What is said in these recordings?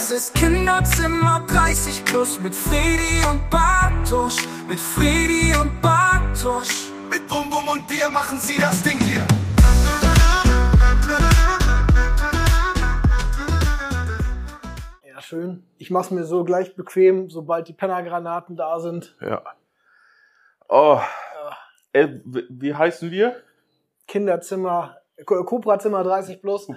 Das ist Kinderzimmer 30 plus mit Fredi und Bartosch. Mit Fredi und Bartosch. Mit Bum Bum und Bier machen sie das Ding hier. Ja, schön. Ich mach's mir so gleich bequem, sobald die Pennergranaten da sind. Ja. Oh. Wie heißen wir? Kinderzimmer, Cobra-Zimmer 30 plus.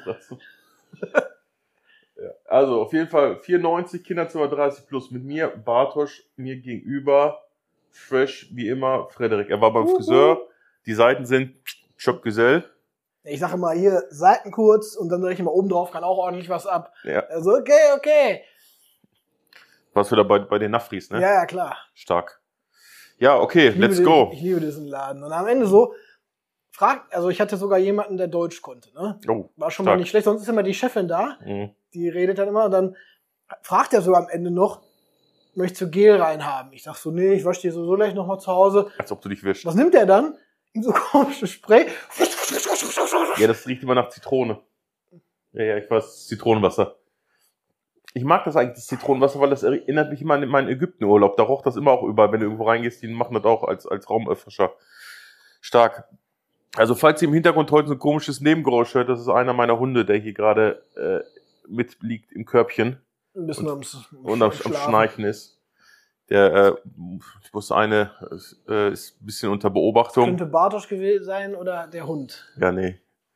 Ja. Also auf jeden Fall 94, Kinderzimmer 30 plus mit mir, Bartosch, mir gegenüber, fresh wie immer, Frederik. Er war beim Friseur, die Seiten sind Schöpfgesell. Ich sage immer hier, Seiten kurz und dann sage ich immer oben drauf, kann auch ordentlich was ab. Ja. Also okay. Was wieder bei den Nafris, ne? Ja, klar. Stark. Ja, okay, let's go. Ich liebe diesen Laden. Und am Ende so, also ich hatte sogar jemanden, der Deutsch konnte, ne? Oh, war schon stark. mal nicht schlecht, sonst ist immer die Chefin da, die redet dann immer und dann fragt er so am Ende noch, möchtest du Gel reinhaben? Ich sag so, nee, ich wasche dir so gleich nochmal zu Hause. Als ob du dich wischst. Was nimmt er dann? In so komisches Spray. Ja, das riecht immer nach Zitrone. Ja, ich weiß, Zitronenwasser. Ich mag das eigentlich, das Zitronenwasser, weil das erinnert mich immer an meinen Ägyptenurlaub. Da roch das immer auch überall, wenn du irgendwo reingehst, die machen das auch als Raumöffrischer. Stark. Also falls ihr im Hintergrund heute so ein komisches Nebengeräusch hört, das ist einer meiner Hunde, der hier gerade mitliegt im Körbchen. Ein bisschen und am Schnarchen ist. Ich wusste ist ein bisschen unter Beobachtung. Könnte Bartosch gewesen sein oder der Hund. Ja, nee.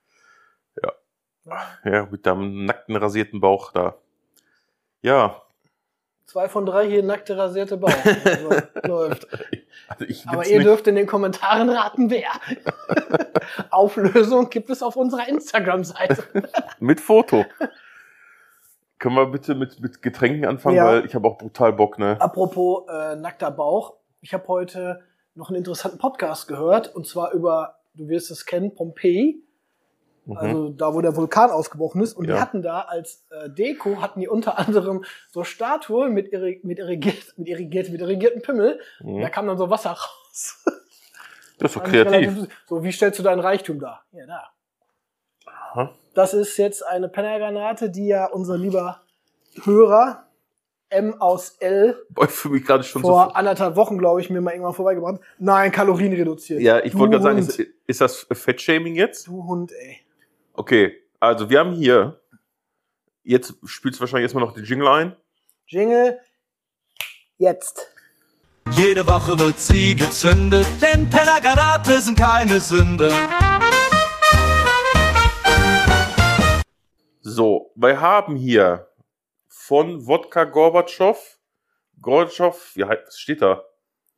Ja, mit deinem nackten, rasierten Bauch da. Ja. 2 von 3 hier nackte, rasierte Bauch. Also, läuft. Also aber ihr dürft in den Kommentaren raten, wer. Auflösung gibt es auf unserer Instagram-Seite. Mit Foto. Können wir bitte mit Getränken anfangen, Ja. weil ich habe auch brutal Bock, ne? Apropos nackter Bauch. Ich habe heute noch einen interessanten Podcast gehört. Und zwar über, du wirst es kennen, Pompeji. Also da, wo der Vulkan ausgebrochen ist. Und die hatten da als Deko, hatten die unter anderem so Statuen mit irrigierten Pimmel. Da kam dann so Wasser raus. Das ist so kreativ. So, wie stellst du deinen Reichtum dar? Ja, da. Aha. Das ist jetzt eine Pennergranate, die ja unser lieber Hörer M aus L Boah, für mich gerade schon vor 1,5 Wochen, glaube ich, mir mal irgendwann vorbeigebracht. Nein, Kalorien reduziert. Ja, ich wollte gerade Hund. sagen, ist das Fettshaming jetzt? Du Hund, ey. Okay, also wir haben hier, jetzt spielst du wahrscheinlich erstmal noch den Jingle ein. Jingle, jetzt. Jede Woche wird sie gezündet, denn Pennergranate sind keine Sünde. So, wir haben hier von Wodka Gorbatschow, was steht da?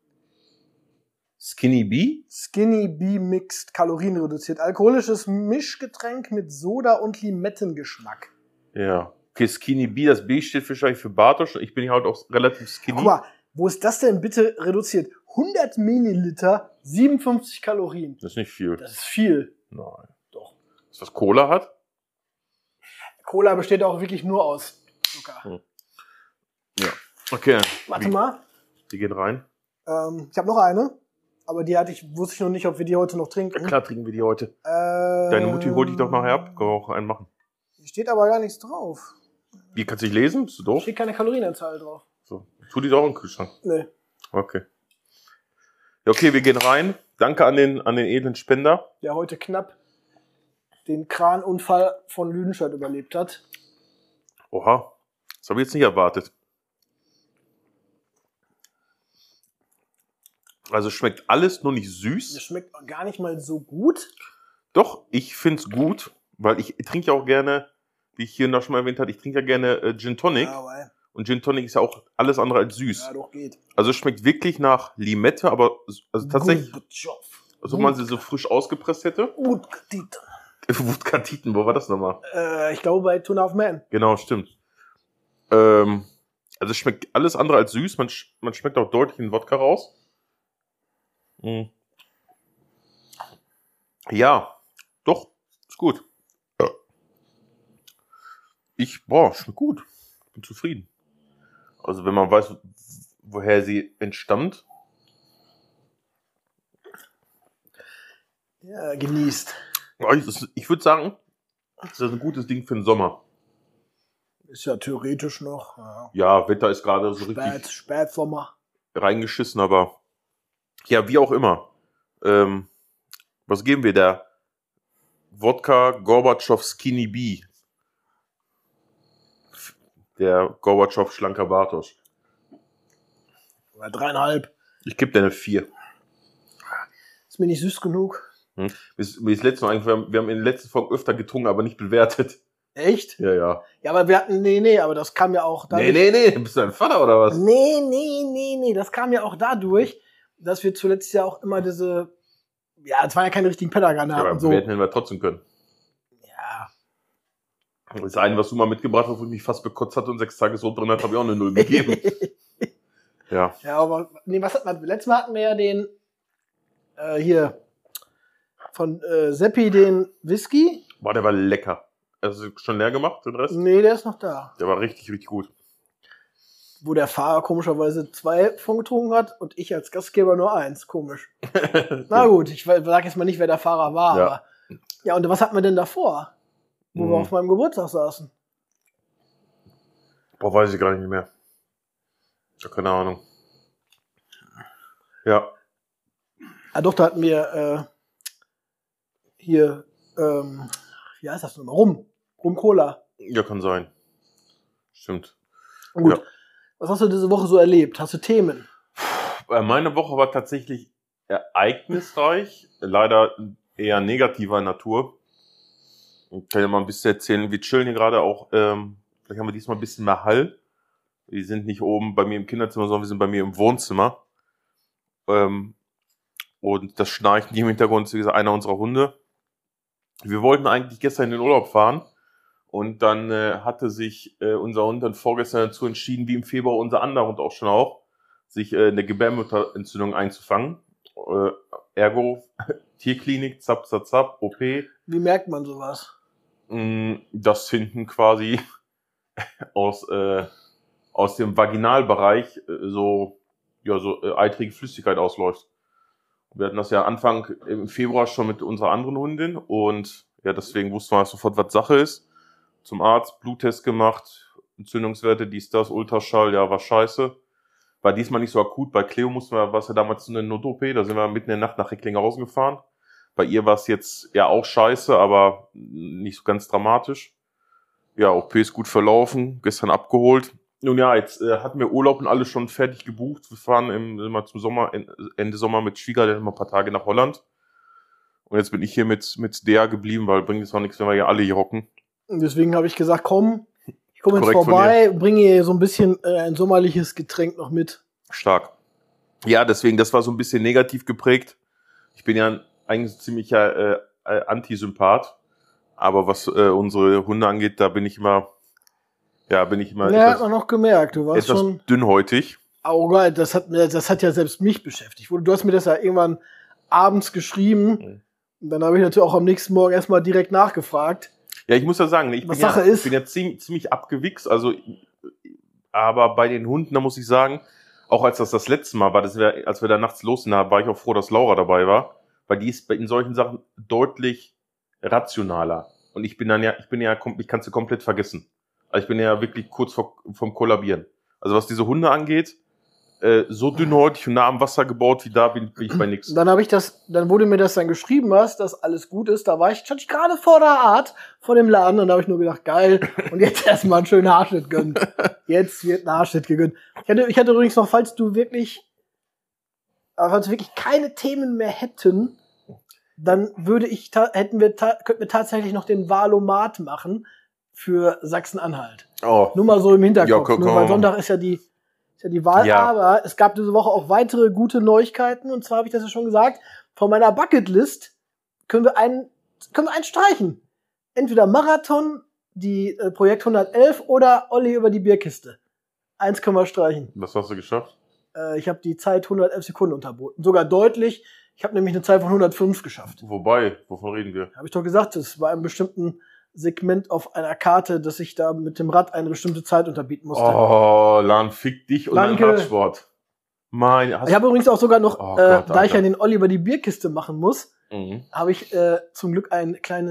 Skinny Bee? Skinny Bee Mixed, kalorienreduziert. Alkoholisches Mischgetränk mit Soda und Limettengeschmack. Ja. Okay, Skinny Bee, das B steht wahrscheinlich für Bartosch. Ich bin ja halt auch relativ skinny. Guck mal, wo ist das denn bitte reduziert? 100 Milliliter, 57 Kalorien. Das ist nicht viel. Das ist viel. Nein. Doch. Ist das Cola hat? Cola besteht auch wirklich nur aus Zucker. Ja. Okay. Warte mal. Die gehen rein. Ich habe noch eine, aber wusste ich noch nicht, ob wir die heute noch trinken. Ja, klar trinken wir die heute. Deine Mutti holt dich doch nachher ab. Können wir auch einen machen. Hier steht aber gar nichts drauf. Wie, kannst du nicht lesen? Bist du doof? Steht keine Kalorienanzahl drauf. So. Tu die doch in den Kühlschrank. Nee. Okay. Ja, okay, wir gehen rein. Danke an den edlen Spender. Der heute knapp den Kranunfall von Lüdenscheid überlebt hat. Oha. Das habe ich jetzt nicht erwartet. Also schmeckt alles nur nicht süß. Das schmeckt gar nicht mal so gut. Doch, ich find's gut, weil ich trinke ja auch gerne, wie ich hier noch schon mal erwähnt habe, ich trinke ja gerne Gin Tonic. Ja, weil, Und Gin Tonic ist ja auch alles andere als süß. ja, doch geht. Also es schmeckt wirklich nach Limette, aber also tatsächlich, Good job. als ob man sie so frisch ausgepresst hätte. Gut gedient. Wutkantiten, wo war das nochmal? Ich glaube bei Tuna of Man. Genau, stimmt. Also es schmeckt alles andere als süß. Man schmeckt auch deutlich den Wodka raus. Mhm. Ja, doch, ist gut. Ja. Schmeckt gut. Bin zufrieden. Also wenn man weiß, woher sie entstammt. Ja, genießt. Ich würde sagen, das ist ein gutes Ding für den Sommer. Ist ja theoretisch noch. Ja, Ja, Wetter ist gerade so richtig Spätsommer. reingeschissen, aber ja, wie auch immer. Was geben wir da? Wodka Gorbatschow Skinny Bee. Der Gorbatschow schlanker Bartosch. Oder 3,5. Ich gebe dir eine 4. Ist mir nicht süß genug. Mir ist letztes Mal eigentlich, wir haben in den letzten Folgen öfter getrunken, aber nicht bewertet. Echt? Ja, ja. Ja, aber wir hatten, nee, aber das kam ja auch dadurch. Nee, bist du ein Vater oder was? Nee, das kam ja auch dadurch, dass wir zuletzt ja auch immer diese, ja, es waren ja keine richtigen Pennergranaten Ja, aber und so. bewerten hätten wir trotzdem können. Ja. Das eine, was du mal mitgebracht hast, wo ich mich fast bekotzt hatte und 6 Tage so drin hat, habe ich auch eine 0 gegeben. Ja. Ja, aber, nee, was hatten wir? Letztes Mal hatten wir ja den, hier, von Seppi den Whisky. Boah, der war lecker. Also schon leer gemacht, den Rest? Nee, der ist noch da. Der war richtig, richtig gut. Wo der Fahrer komischerweise 2 von getrunken hat und ich als Gastgeber nur 1. Komisch. Na gut, ich sag jetzt mal nicht, wer der Fahrer war. Ja. Aber ja, und was hatten wir denn davor? Wo wir auf meinem Geburtstag saßen. Boah, weiß ich gar nicht mehr. Ich hab keine Ahnung. Ja. Ah doch, da hatten wir hier, wie heißt das nochmal? Rum Cola. Ja, kann sein. Stimmt. Gut. Ja. Was hast du diese Woche so erlebt? Hast du Themen? Meine Woche war tatsächlich ereignisreich. Leider eher negativer Natur. Ich kann ja mal ein bisschen erzählen. Wir chillen hier gerade auch. Vielleicht haben wir diesmal ein bisschen mehr Hall. Wir sind nicht oben bei mir im Kinderzimmer, sondern wir sind bei mir im Wohnzimmer. Und das Schnarchen hier im Hintergrund ist, wie gesagt, einer unserer Hunde. Wir wollten eigentlich gestern in den Urlaub fahren. Und dann hatte sich unser Hund dann vorgestern dazu entschieden, wie im Februar unser anderer Hund auch, sich eine Gebärmutterentzündung einzufangen. Ergo, Tierklinik, zap, OP. Wie merkt man sowas? Das finden quasi aus dem Vaginalbereich so eitrige Flüssigkeit ausläuft. Wir hatten das ja Anfang im Februar schon mit unserer anderen Hundin und ja, deswegen wussten wir sofort, was Sache ist. Zum Arzt, Bluttest gemacht, Entzündungswerte, dies, das, Ultraschall, ja, war scheiße. War diesmal nicht so akut. Bei Cleo war es ja damals eine Not-OP, da sind wir mitten in der Nacht nach Recklinghausen gefahren. Bei ihr war es jetzt ja auch scheiße, aber nicht so ganz dramatisch. Ja, OP ist gut verlaufen, gestern abgeholt. Nun ja, jetzt hatten wir Urlaub und alles schon fertig gebucht. Wir fahren immer zum Sommer, Ende Sommer mit Schwiegereltern mal ein paar Tage nach Holland. Und jetzt bin ich hier mit Dea geblieben, weil bringt es auch nichts, wenn wir ja alle hier hocken. Und deswegen habe ich gesagt, komm, ich komme jetzt Korrekt vorbei, bringe hier so ein bisschen ein sommerliches Getränk noch mit. Stark. Ja, deswegen, das war so ein bisschen negativ geprägt. Ich bin ja eigentlich ein ziemlicher Antisympath. Aber was unsere Hunde angeht, da bin ich immer Ja, hat man noch gemerkt. Du warst etwas schon dünnhäutig. Oh Gott, das hat ja selbst mich beschäftigt. Du hast mir das ja irgendwann abends geschrieben. Und dann habe ich natürlich auch am nächsten Morgen erstmal direkt nachgefragt. Ja, ich muss ja sagen, ich bin ja ziemlich abgewichst. Also, aber bei den Hunden, da muss ich sagen, auch als das letzte Mal war, als wir da nachts los sind, da war ich auch froh, dass Laura dabei war. Weil die ist in solchen Sachen deutlich rationaler. Und ich kann sie komplett vergessen. Also ich bin ja wirklich kurz vom Kollabieren. Also was diese Hunde angeht, so dünnhäutig und nah am Wasser gebaut wie da bin ich bei nix. Dann wurde mir das dann geschrieben hast, dass alles gut ist. Da stand ich gerade vor der Art, vor dem Laden, und da habe ich nur gedacht, geil, und jetzt erstmal einen schönen Haarschnitt gönnen. Jetzt wird ein Haarschnitt gegönnt. Ich hatte übrigens noch, falls wir wirklich keine Themen mehr hätten, dann könnten wir tatsächlich noch den Wahlomat machen für Sachsen-Anhalt. Oh. Nur mal so im Hinterkopf. Ja, weil Sonntag ist ja die Wahl, Ja. Aber es gab diese Woche auch weitere gute Neuigkeiten, und zwar habe ich das ja schon gesagt, von meiner Bucketlist können wir einen streichen. Entweder Marathon, die Projekt 111 oder Olli über die Bierkiste. Eins können wir streichen. Was hast du geschafft? Ich habe die Zeit 111 Sekunden unterboten. Sogar deutlich. Ich habe nämlich eine Zeit von 105 geschafft. Wobei, wovon reden wir? Habe ich doch gesagt, das war einem bestimmten Segment auf einer Karte, dass ich da mit dem Rad eine bestimmte Zeit unterbieten musste. Oh, Lan, fick dich und dein Radsport. Ich habe übrigens auch sogar noch, Gott, da ich ja den Olli über die Bierkiste machen muss, Mhm. habe ich zum Glück ein kleines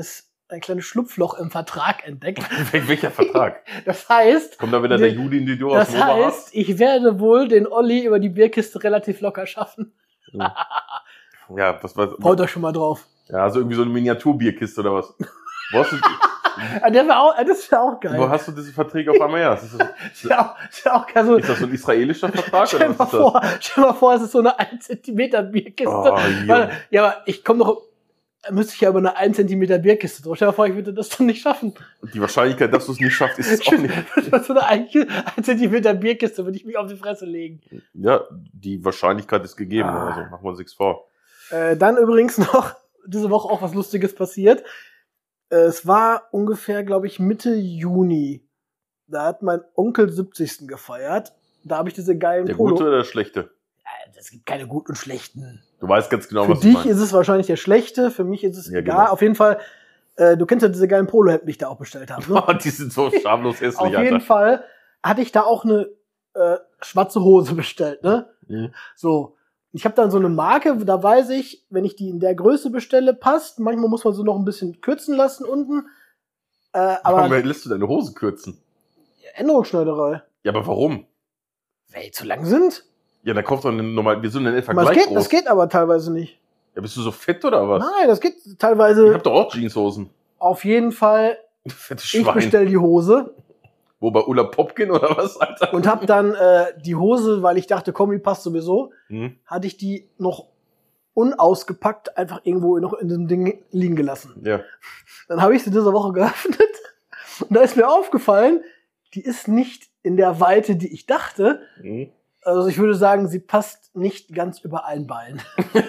ein kleines Schlupfloch im Vertrag entdeckt. Welcher Vertrag? Das heißt... Kommt da wieder der Judy in die Tür aus Das heißt, ich werde wohl den Olli über die Bierkiste relativ locker schaffen. Ja, Freut euch schon mal drauf. Ja, also irgendwie so eine Miniaturbierkiste oder was? Wo hast du, Das wäre auch geil. wo hast du diese Verträge auf einmal her? Das ist auch geil. So, Ist das so ein israelischer Vertrag? stell dir mal vor, es ist so eine 1 Zentimeter Bierkiste. Oh, Ja, aber ich komme doch... Müsste ich ja über eine 1 Zentimeter Bierkiste drauf. Stell dir mal vor, ich würde das dann nicht schaffen. Die Wahrscheinlichkeit, dass du es nicht schaffst, ist auch nicht. So eine 1 Zentimeter Bierkiste würde ich mich auf die Fresse legen. Ja, die Wahrscheinlichkeit ist gegeben. Also machen wir uns nichts vor. Dann übrigens noch diese Woche auch was Lustiges passiert. Es war ungefähr, glaube ich, Mitte Juni. Da hat mein Onkel 70. gefeiert. Da habe ich diese geilen Der Polo. gute oder der schlechte? Es gibt keine guten und schlechten. Du weißt ganz genau, Für was du dich meinst. ist es wahrscheinlich der schlechte, für mich ist es Ja, egal. genau. Auf jeden Fall, du kennst ja diese geilen Polohemden, die ich da auch bestellt habe. Ne? Die sind so schamlos hässlich, Auf jeden Alter. Fall hatte ich da auch eine schwarze Hose bestellt. Ne? Mhm. So, ich habe dann so eine Marke, da weiß ich, wenn ich die in der Größe bestelle, passt. Manchmal muss man so noch ein bisschen kürzen lassen unten. Aber Warum lässt du deine Hose kürzen? Änderungsschneiderei. Ja, aber warum? Weil die zu lang sind. Ja, da kauft man normal, wir sind in etwa Aber gleich groß. das geht aber teilweise nicht. Ja, bist du so fett oder was? Nein, das geht Ich teilweise. hab doch auch Jeanshosen. Auf jeden Fall, Fettes ich Schwein. bestelle die Hose Wo, bei Ulla Popkin oder was, Alter? und habe dann die Hose, weil ich dachte, komm, die passt sowieso, Hm? hatte ich die noch unausgepackt einfach irgendwo noch in dem Ding liegen gelassen. Ja. Dann habe ich sie diese Woche geöffnet und da ist mir aufgefallen, die ist nicht in der Weite, die ich dachte. Hm? Also ich würde sagen, sie passt nicht ganz über ein Bein.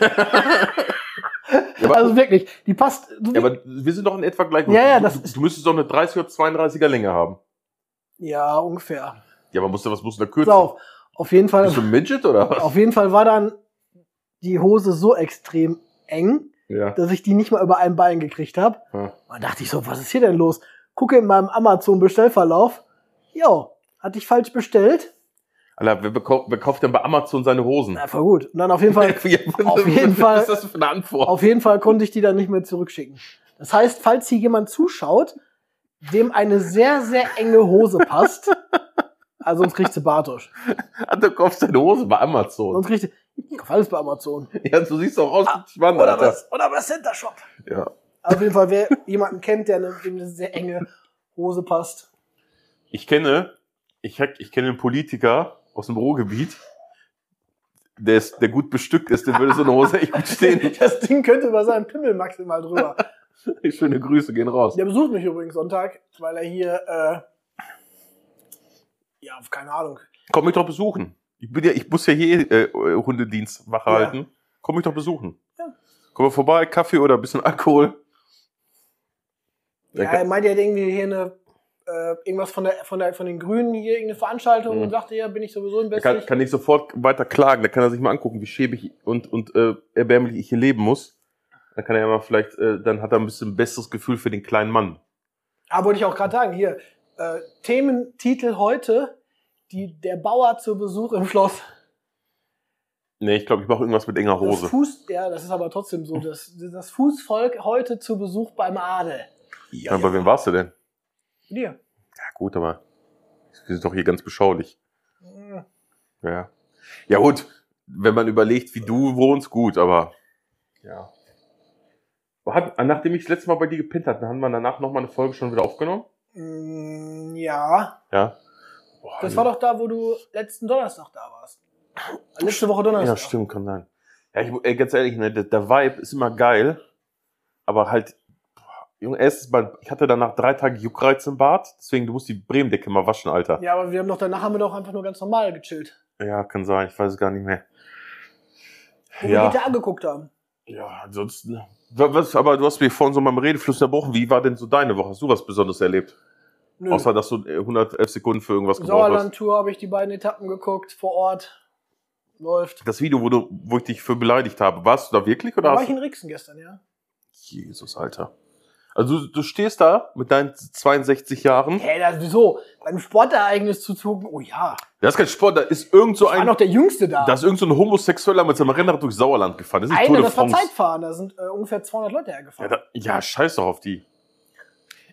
Ja, aber, Also wirklich, die passt. ja, aber wir sind doch in etwa gleich. Ja, das du müsstest doch eine 30 oder 32er Länge haben. Ja, ungefähr. Ja, aber was musst du da kürzen? So, auf jeden Fall. Bist du ein Midget oder was? Auf jeden Fall war dann die Hose so extrem eng, Ja. dass ich die nicht mal über ein Bein gekriegt habe. Ja. Und dann dachte ich so, was ist hier denn los? Gucke in meinem Amazon-Bestellverlauf. Jo, hatte ich falsch bestellt. Alter, wer kauft denn bei Amazon seine Hosen? Na, voll gut. Und dann auf jeden Fall, auf jeden Fall, Was ist das für eine Antwort? auf jeden Fall konnte ich die dann nicht mehr zurückschicken. Das heißt, falls hier jemand zuschaut, dem eine sehr, sehr enge Hose passt, also sonst kriegst du Bartosch. Du kaufst deine Hose bei Amazon. Sonst kriegst du, ich kauf alles bei Amazon. Ja, du siehst auch aus wie Schwann, Oder Alter. was? Oder bei Center Shop. Ja. Auf jeden Fall, wer jemanden kennt, der dem eine sehr enge Hose passt. Ich kenne einen Politiker aus dem Ruhrgebiet, der gut bestückt ist, der würde so eine Hose echt gut stehen. Das Ding könnte über seinen Pimmel maximal drüber. Schöne Grüße gehen raus. Der besucht mich übrigens Sonntag, weil er hier, ja, keine Ahnung. Komm mich doch besuchen. Ich muss ja hier Hundedienst Wache Ja. halten. Komm mich doch besuchen. Ja. Komm mal vorbei, Kaffee oder ein bisschen Alkohol. Ja, er meinte, er hat irgendwie hier irgendwas von den Grünen hier, irgendeine Veranstaltung und sagte, ja, bin ich sowieso im Er Besten. kann nicht sofort weiter klagen. Da kann er sich mal angucken, wie schäbig und erbärmlich ich hier leben muss. Dann kann er ja mal vielleicht, dann hat er ein bisschen besseres Gefühl für den kleinen Mann. Aber wollte ich auch gerade sagen, hier, Thementitel heute, der Bauer zu Besuch im Schloss. Nee, ich glaube, ich mache irgendwas mit enger Hose. Das ist aber trotzdem so, das Fußvolk heute zu Besuch beim Adel. Ja, bei wem warst du denn? Dir. Ja gut, aber wir sind doch hier ganz beschaulich. Ja. Ja gut, wenn man überlegt, wie du wohnst, gut, aber ja. Nachdem ich das letzte Mal bei dir gepennt hatte, haben wir danach nochmal eine Folge schon wieder aufgenommen? Ja. Ja. Boah, Das war doch da, wo du letzten Donnerstag da warst. Letzte Woche Donnerstag. Ja, stimmt, kann sein. Ja, ganz ehrlich, ne, der Vibe ist immer geil, aber halt, Junge, erstens mal, ich hatte danach 3 Tage Juckreiz im Bad, deswegen, du musst die Bremendecke mal waschen, Alter. Ja, aber danach haben wir doch einfach nur ganz normal gechillt. Ja, kann sein, ich weiß es gar nicht mehr. Wo wir GTA angeguckt haben. Ja, ansonsten. Aber du hast mich vorhin so mal im Redefluss unterbrochen. Wie war denn so deine Woche? Hast du was Besonderes erlebt? Nö. Außer, dass du 111 Sekunden für irgendwas gebraucht hast. Sauerland-Tour habe ich die beiden Etappen geguckt, vor Ort. Läuft. Das Video, wo ich dich für beleidigt habe, warst du da wirklich? Oder Da war hast ich in Rixen gestern, ja. Jesus, Alter. Also du stehst da mit deinen 62 Jahren. Hey, wieso? Beim Sportereignis zuzugucken, oh ja. Das ist kein Sport, da ist irgend so War noch der Jüngste da. Da ist irgend so ein Homosexueller mit seinem Rennrad durch Sauerland gefahren. Das ist nicht Tour de Das war France. Zeitfahren, da sind ungefähr 200 Leute hergefahren. Ja, scheiß doch auf die.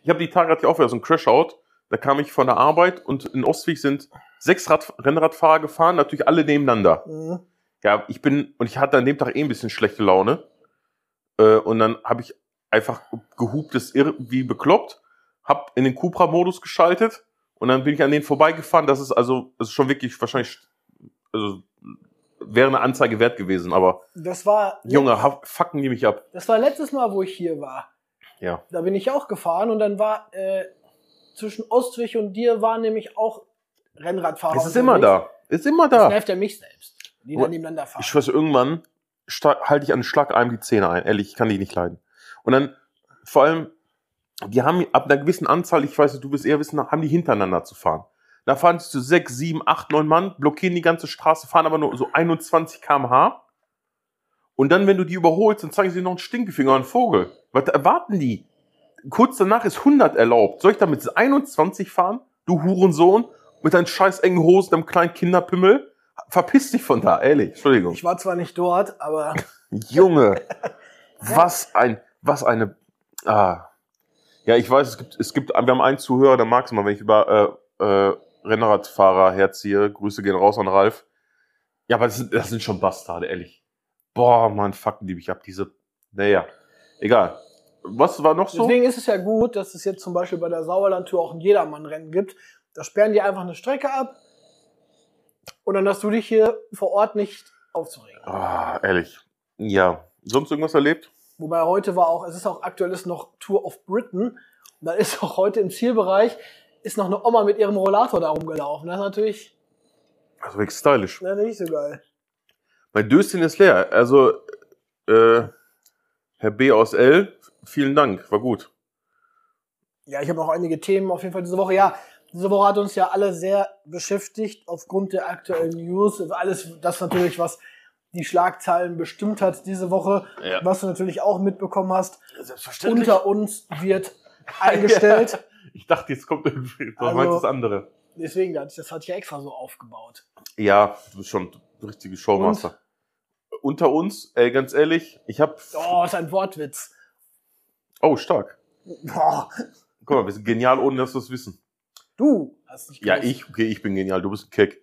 Ich habe die Tage hatte ich auch wieder so einen Crash-Out. Da kam ich von der Arbeit und in Ostwig sind 6 Rennradfahrer gefahren, natürlich alle nebeneinander. Mhm. Ja, ich hatte an dem Tag ein bisschen schlechte Laune. Und dann habe ich einfach gehupt, das irgendwie bekloppt, hab in den Cupra-Modus geschaltet und dann bin ich an denen vorbeigefahren. Das ist schon wirklich wahrscheinlich, also wäre eine Anzeige wert gewesen, aber Das war Junge, fucken die mich ab. Das war letztes Mal, wo ich hier war. Ja. Da bin ich auch gefahren und dann war zwischen Ostwig und dir waren nämlich auch Rennradfahrer. Es ist immer da. Ist immer da. Das nervt ja mich selbst, die dann nebeneinander fahren. Ich weiß, irgendwann halte ich an den Schlagarm die Zähne ein. Ehrlich, ich kann die nicht leiden. Und dann, vor allem, die haben ab einer gewissen Anzahl, ich weiß, du wirst eher wissen, haben die hintereinander zu fahren. Da fahren sie zu 6, 7, 8, 9 Mann, blockieren die ganze Straße, fahren aber nur so 21 km/h. Und dann, wenn du die überholst, dann zeigen sie noch einen Stinkefinger und einen Vogel. Was erwarten die? Kurz danach ist 100 erlaubt. Soll ich damit 21 fahren? Du Hurensohn, mit deinen scheiß engen Hosen, deinem kleinen Kinderpimmel? Verpiss dich von da, ehrlich. Entschuldigung. Ich war zwar nicht dort, aber... Junge, ja, ich weiß, wir haben einen Zuhörer, der mag es mal, wenn ich über Rennradfahrer herziehe. Grüße gehen raus an Ralf. Ja, aber das sind schon Bastarde, ehrlich. Boah, Mann, fucken die mich ab, naja, egal. Was war noch so? Deswegen ist es ja gut, dass es jetzt zum Beispiel bei der Sauerlandtour auch ein Jedermann-Rennen gibt. Da sperren die einfach eine Strecke ab und dann hast du dich hier vor Ort nicht aufzuregen. Ah, ehrlich. Ja. Sonst irgendwas erlebt? Wobei heute aktuell ist noch Tour of Britain. Und da ist auch heute im Zielbereich ist noch eine Oma mit ihrem Rollator da rumgelaufen. Das ist natürlich Also wirklich stylisch. nicht so geil. Mein Döschen ist leer. Also, Herr B. aus L., vielen Dank, war gut. Ja, ich habe noch einige Themen auf jeden Fall diese Woche. Ja, diese Woche hat uns ja alle sehr beschäftigt aufgrund der aktuellen News. Alles das natürlich, was die Schlagzeilen bestimmt hat diese Woche, Ja. was du natürlich auch mitbekommen hast. Selbstverständlich. Unter uns wird eingestellt. Ja. Ich dachte, jetzt kommt irgendwie, du Also- meinst das andere. Deswegen, das hatte ich ja extra so aufgebaut. Ja, du bist schon ein richtiger Showmaster. Unter uns, ganz ehrlich, ich habe... Oh, ist ein Wortwitz. Oh, stark. Boah. Guck mal, wir sind genial, ohne dass wir es wissen. Du hast nicht Ja, gewusst. ich bin genial, du bist ein Keck.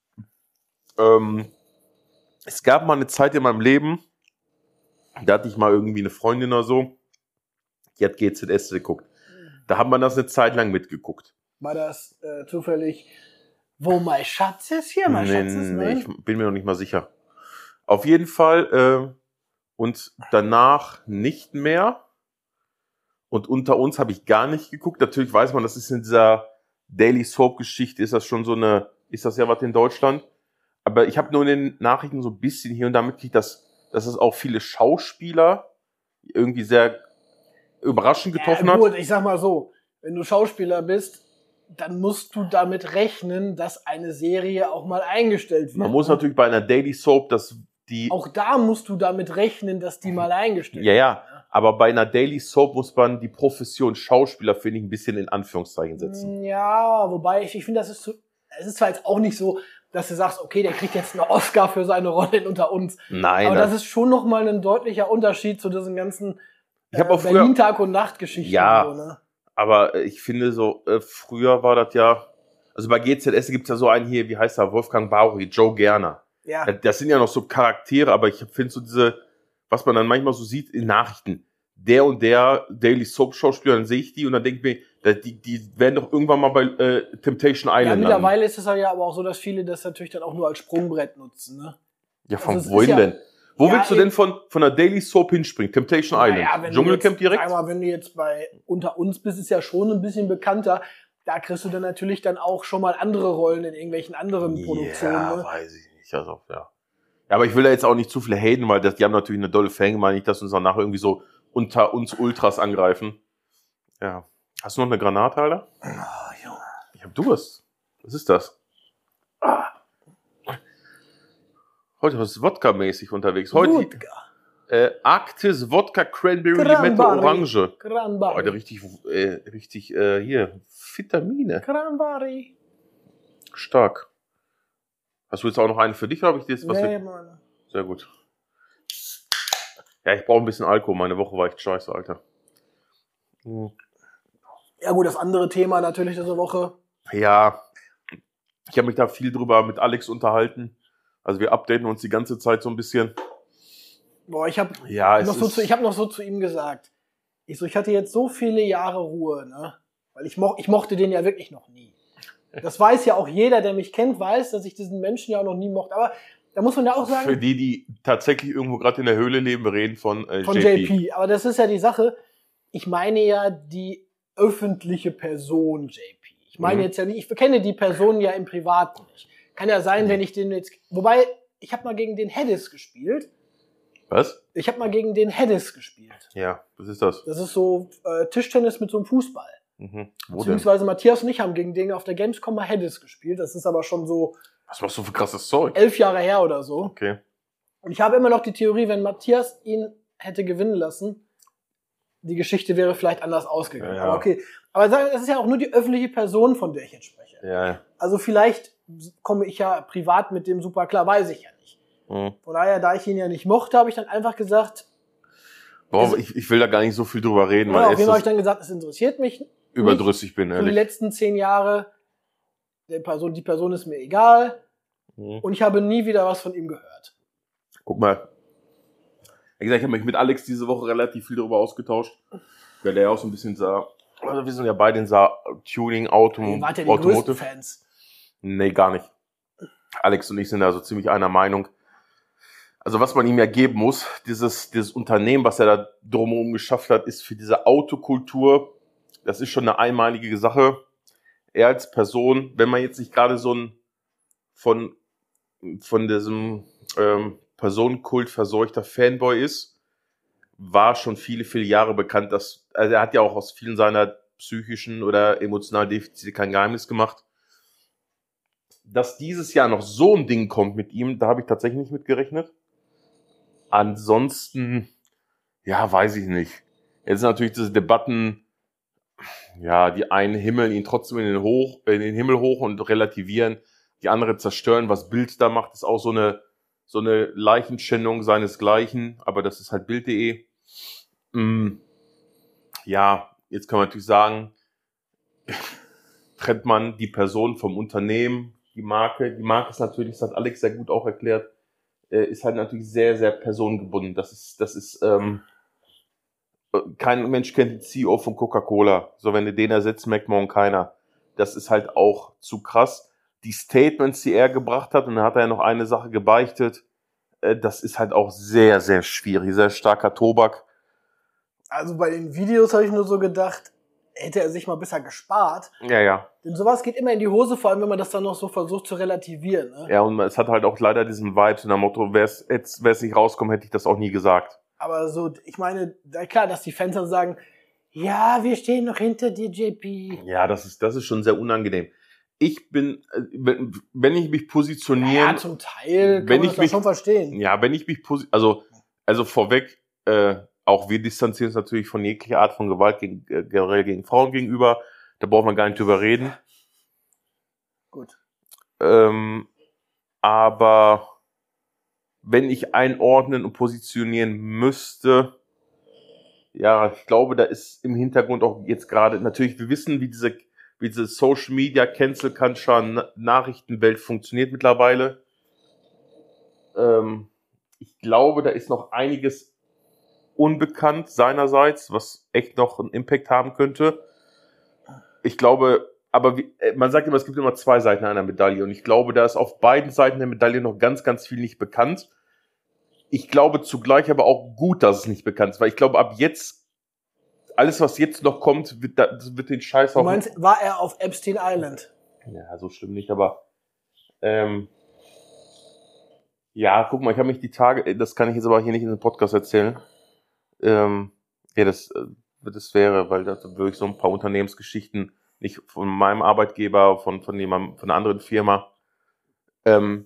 Es gab mal eine Zeit in meinem Leben, da hatte ich mal irgendwie eine Freundin oder so, die hat GZS geguckt. Da hat man das eine Zeit lang mitgeguckt. War das zufällig, wo mein Schatz ist? Hier, mein Schatz ist, Nee, ich bin mir noch nicht mal sicher. Auf jeden Fall, und danach nicht mehr. Und unter uns habe ich gar nicht geguckt. Natürlich weiß man, das ist in dieser Daily Soap-Geschichte, ist das schon ist das ja was in Deutschland. Aber ich habe nur in den Nachrichten so ein bisschen hier und da mitgekriegt, dass es auch viele Schauspieler irgendwie sehr überraschend getroffen ja, gut, hat. ich sag mal so, wenn du Schauspieler bist, dann musst du damit rechnen, dass eine Serie auch mal eingestellt wird. Man muss natürlich bei einer Daily Soap, dass die... Auch da musst du damit rechnen, dass die mal eingestellt Ja, wird. ja. Aber bei einer Daily Soap muss man die Profession Schauspieler, finde ich, ein bisschen in Anführungszeichen setzen. Ja, wobei ich finde, es ist zwar jetzt auch nicht so, dass du sagst, okay, der kriegt jetzt einen Oscar für seine Rolle in Unter uns. Nein, Aber nein. das ist schon nochmal ein deutlicher Unterschied zu diesen ganzen Ich hab auch früher- Berlin Tag- und Nacht-Geschichten. Ja. und so, ne? Aber ich finde so, früher war das ja, also bei GZS gibt's ja so einen hier, wie heißt er, Wolfgang Bauri, Joe Gerner. Ja. Das sind ja noch so Charaktere, aber ich finde so was man dann manchmal so sieht in Nachrichten, der und der Daily Soap Schauspieler, dann sehe ich die und dann denke ich mir, die werden doch irgendwann mal bei Temptation Ja, Island landen. mittlerweile ist es ja aber auch so, dass viele das natürlich dann auch nur als Sprungbrett nutzen, ne? Ja, von also es wohin ist ja- denn? Wo Ja, willst du denn von der Daily Soap hinspringen? Temptation Island? Naja, wenn Dschungelcamp du jetzt, direkt? sag mal, wenn du jetzt bei Unter uns bist, ist ja schon ein bisschen bekannter. Da kriegst du dann natürlich dann auch schon mal andere Rollen in irgendwelchen anderen Produktionen. Ja, Ne? weiß ich nicht. Also, ja. Ja, aber ich will da jetzt auch nicht zu viele haten, weil die haben natürlich eine dolle Fangemeinde, nicht, dass uns danach irgendwie so unter uns Ultras angreifen. Ja. Hast du noch eine Granate, Alter? Ah, Junge. Ich hab Durst. Was ist das? Heute ist es Wodka-mäßig unterwegs. Heute Wodka. Arktis Wodka Cranberry Cranberry. Limette Orange. Cranberry. Heute richtig hier Vitamine. Cranberry. Stark. Hast du jetzt auch noch eine für dich, oder habe ich dir jetzt was? Nee, Mann. Sehr gut. Ja, ich brauche ein bisschen Alkohol. Meine Woche war echt scheiße, Alter. Ja gut, das andere Thema natürlich diese Woche. Ja, ich habe mich da viel drüber mit Alex unterhalten. Also wir updaten uns die ganze Zeit so ein bisschen. Boah, ich habe Ja, noch so zu ihm gesagt. Ich hatte jetzt so viele Jahre Ruhe, ne? Weil ich mochte den ja wirklich noch nie. Das weiß ja auch jeder, der mich kennt, weiß, dass ich diesen Menschen ja auch noch nie mochte. Aber da muss man ja auch sagen... Für die tatsächlich irgendwo gerade in der Höhle leben, wir reden von JP. Aber das ist ja die Sache. Ich meine ja die öffentliche Person JP. Ich meine jetzt ja nicht, ich kenne die Person ja im Privaten nicht. Kann ja sein, wenn ich den jetzt... Wobei, ich habe mal gegen den Hedis gespielt. Was? Ich habe mal gegen den Hedis gespielt. Ja, was ist das? Das ist so Tischtennis mit so einem Fußball. Wo denn? Beziehungsweise Matthias und ich haben gegen den auf der Gamescom mal Hedis gespielt. Das ist aber schon so Was machst du für krasses Zeug? 11 Jahre her oder so. Okay. Und ich habe immer noch die Theorie, wenn Matthias ihn hätte gewinnen lassen, die Geschichte wäre vielleicht anders ausgegangen. Ja. Aber okay. Aber das ist ja auch nur die öffentliche Person, von der ich jetzt spreche. Ja. Also vielleicht komme ich ja privat mit dem super klar, weiß ich ja nicht. Von daher, da ich ihn ja nicht mochte, habe ich dann einfach gesagt... Boah, ich will da gar nicht so viel drüber reden, weil auf jeden Fall habe ich dann gesagt, es interessiert mich überdrüssig bin, für die ehrlich. letzten 10 Jahre. Die Person ist mir egal. Und ich habe nie wieder was von ihm gehört. Guck mal. Wie gesagt, ich habe mich mit Alex diese Woche relativ viel darüber ausgetauscht, weil der ja auch so ein bisschen sah, also wir sind ja beide in Tuning, Ihr wart ja die größten Automotive. Fans. Nee, gar nicht. Alex und ich sind da so ziemlich einer Meinung. Also was man ihm ja geben muss, dieses Unternehmen, was er da drumherum geschafft hat, ist für diese Autokultur, das ist schon eine einmalige Sache. Er als Person, wenn man jetzt nicht gerade so ein von diesem Personenkult verseuchter Fanboy ist, war schon viele, viele Jahre bekannt, also er hat ja auch aus vielen seiner psychischen oder emotionalen Defizite kein Geheimnis gemacht. Dass dieses Jahr noch so ein Ding kommt mit ihm, da habe ich tatsächlich nicht mit gerechnet. Ansonsten, ja, weiß ich nicht. Jetzt sind natürlich diese Debatten, ja, die einen himmeln ihn trotzdem in den Himmel hoch und relativieren, die andere zerstören. Was Bild da macht, ist auch so eine Leichenschändung seinesgleichen, aber das ist halt Bild.de. Ja, jetzt kann man natürlich sagen, trennt man die Person vom Unternehmen, die Marke ist natürlich, das hat Alex sehr gut auch erklärt, ist halt natürlich sehr, sehr personengebunden. Das ist kein Mensch kennt den CEO von Coca-Cola. So, wenn du den ersetzt, merkt morgen keiner. Das ist halt auch zu krass. Die Statements, die er gebracht hat, und dann hat er ja noch eine Sache gebeichtet, das ist halt auch sehr, sehr schwierig, sehr starker Tobak. Also bei den Videos habe ich nur so gedacht, hätte er sich mal besser gespart. Ja. Denn sowas geht immer in die Hose, vor allem wenn man das dann noch so versucht zu relativieren. Ne? Ja, und es hat halt auch leider diesen Vibe, so nach dem Motto, wär's nicht rauskommen, hätte ich das auch nie gesagt. Aber so, ich meine, klar, dass die Fans dann sagen, ja, wir stehen noch hinter dir, JP. Ja, das ist schon sehr unangenehm. Ich bin, wenn ich mich positioniere... Ja, zum Teil kann man das schon verstehen. Ja, wenn ich mich also vorweg, auch wir distanzieren uns natürlich von jeglicher Art von Gewalt generell gegen Frauen gegenüber. Da braucht man gar nicht drüber reden. Gut. Aber wenn ich einordnen und positionieren müsste, ja, ich glaube, da ist im Hintergrund auch jetzt gerade, natürlich, wir wissen, wie diese Social Media Cancel Culture Nachrichtenwelt funktioniert mittlerweile. Ich glaube, da ist noch einiges unbekannt seinerseits, was echt noch einen Impact haben könnte. Ich glaube, aber man sagt immer, es gibt immer zwei Seiten einer Medaille, und ich glaube, da ist auf beiden Seiten der Medaille noch ganz, ganz viel nicht bekannt. Ich glaube zugleich aber auch gut, dass es nicht bekannt ist, weil ich glaube, ab jetzt, alles, was jetzt noch kommt, wird den Scheiß auch... Du meinst, war er auf Epstein Island? Ja, so schlimm nicht, aber ja, guck mal, ich habe mich die Tage, das kann ich jetzt aber hier nicht in den Podcast erzählen. Ja, das wäre, weil da wirklich so ein paar Unternehmensgeschichten, nicht von meinem Arbeitgeber, von jemandem, von einer anderen Firma. Wenn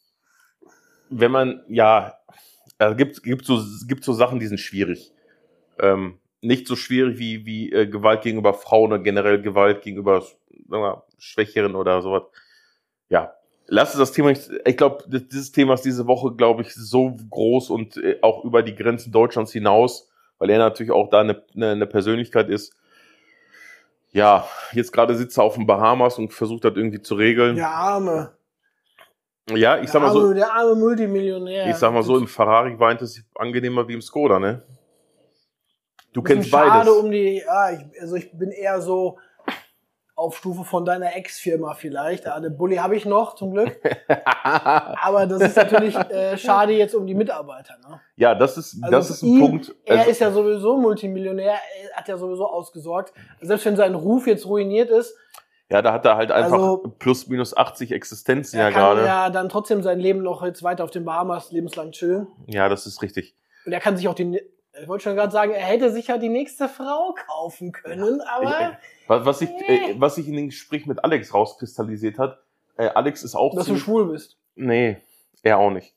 man, ja, gibt so Sachen, die sind schwierig. Nicht so schwierig wie Gewalt gegenüber Frauen oder generell Gewalt gegenüber, sagen wir mal, Schwächeren oder sowas. Ja, lass uns das Thema nicht, ich glaube, dieses Thema ist diese Woche, glaube ich, so groß und auch über die Grenzen Deutschlands hinaus, weil er natürlich auch da eine Persönlichkeit ist. Ja, jetzt gerade sitzt er auf den Bahamas und versucht das irgendwie zu regeln. Der Arme. Ja, ich sag mal so. Der arme Multimillionär. Ich sag mal so, im Ferrari weint es angenehmer wie im Skoda, ne? Du kennst schade beides. um die, ja, ich bin eher so auf Stufe von deiner Ex-Firma vielleicht. Ja, den Bulli habe ich noch, zum Glück. Aber das ist natürlich schade jetzt um die Mitarbeiter. Ne? Ja, das ist Also ein Punkt. Er ist ja sowieso Multimillionär, er hat ja sowieso ausgesorgt. Selbst wenn sein Ruf jetzt ruiniert ist, Ja, da hat er halt einfach Also, plus minus 80 Existenzen ja er kann gerade. ja dann trotzdem sein Leben noch jetzt weiter auf den Bahamas lebenslang chillen. Ja, das ist richtig. Und er kann sich auch ich wollte schon gerade sagen, er hätte sich ja die nächste Frau kaufen können, aber Was sich in dem Gespräch mit Alex rauskristallisiert hat, Alex ist auch dass du schwul bist. Nee, er auch nicht.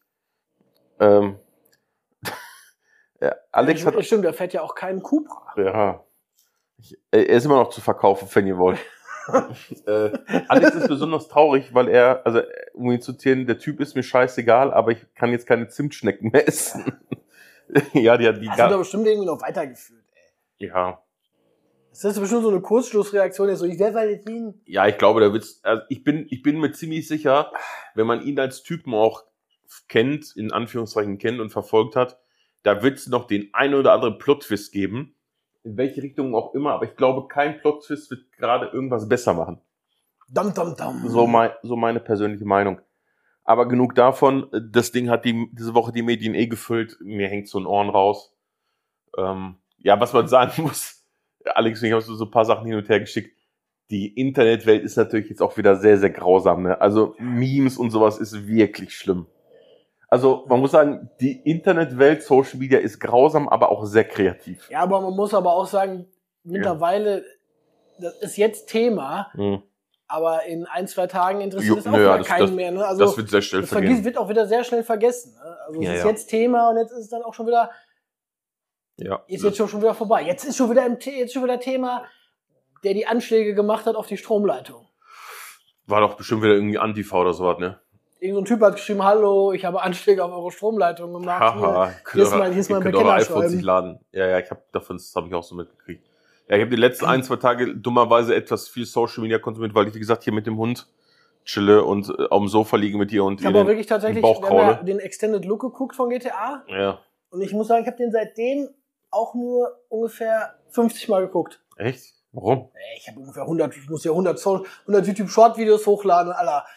Alex Ja, hat... stimmt, er fährt ja auch keinen Cupra. Ja. Er ist immer noch zu verkaufen, wenn ihr wollt. Alex ist besonders traurig, weil um ihn zu zitieren, der Typ ist mir scheißegal, aber ich kann jetzt keine Zimtschnecken mehr essen. Ja, die Das hat er bestimmt irgendwie noch weitergeführt, ey. Ja. Das ist bestimmt so eine Kurzschlussreaktion, jetzt so, ich werde jetzt ihn. Ja, ich glaube, ich bin mir ziemlich sicher, wenn man ihn als Typen auch kennt, in Anführungszeichen kennt und verfolgt hat, da wird es noch den ein oder anderen Plot-Twist geben. In welche Richtung auch immer, aber ich glaube, kein Plot-Twist wird gerade irgendwas besser machen. Dum, dum, dum. So meine persönliche Meinung. Aber genug davon, das Ding hat diese Woche die Medien gefüllt, mir hängt so ein Ohren raus. Ja, was man sagen muss, Alex, ich habe so ein paar Sachen hin und her geschickt. Die Internetwelt ist natürlich jetzt auch wieder sehr, sehr grausam. Ne? Also Memes und sowas ist wirklich schlimm. Also man muss sagen, die Internetwelt, Social Media ist grausam, aber auch sehr kreativ. Ja, aber man muss aber auch sagen, mittlerweile, das ist jetzt Thema, aber in 1-2 Tagen interessiert es auch wieder keinen mehr. Ne? Also, das wird sehr schnell vergessen. Wird auch wieder sehr schnell vergessen. Ne? Also es ist jetzt Thema und jetzt ist es dann auch schon wieder, ist jetzt schon wieder vorbei. Jetzt ist schon wieder Thema, der die Anschläge gemacht hat auf die Stromleitung. War doch bestimmt wieder irgendwie Antifa oder sowas, ne? Irgend so ein Typ hat geschrieben, hallo, ich habe Anschläge auf eure Stromleitung gemacht. Haha, hier ist mein Bekennerschreiben. Laden. Ja, das habe ich auch so mitgekriegt. Ja, ich habe die letzten 1-2 Tage dummerweise etwas viel Social Media konsumiert, weil ich, wie gesagt, hier mit dem Hund chille und auf dem Sofa liege mit dir und ich habe auch wirklich tatsächlich Bauchkraule. Den Extended Look geguckt von GTA. Ja. Und ich muss sagen, ich habe den seitdem auch nur ungefähr 50 Mal geguckt. Echt? Warum? Ich habe ungefähr 100, ich muss ja 100 YouTube-Short-Videos hochladen und aller.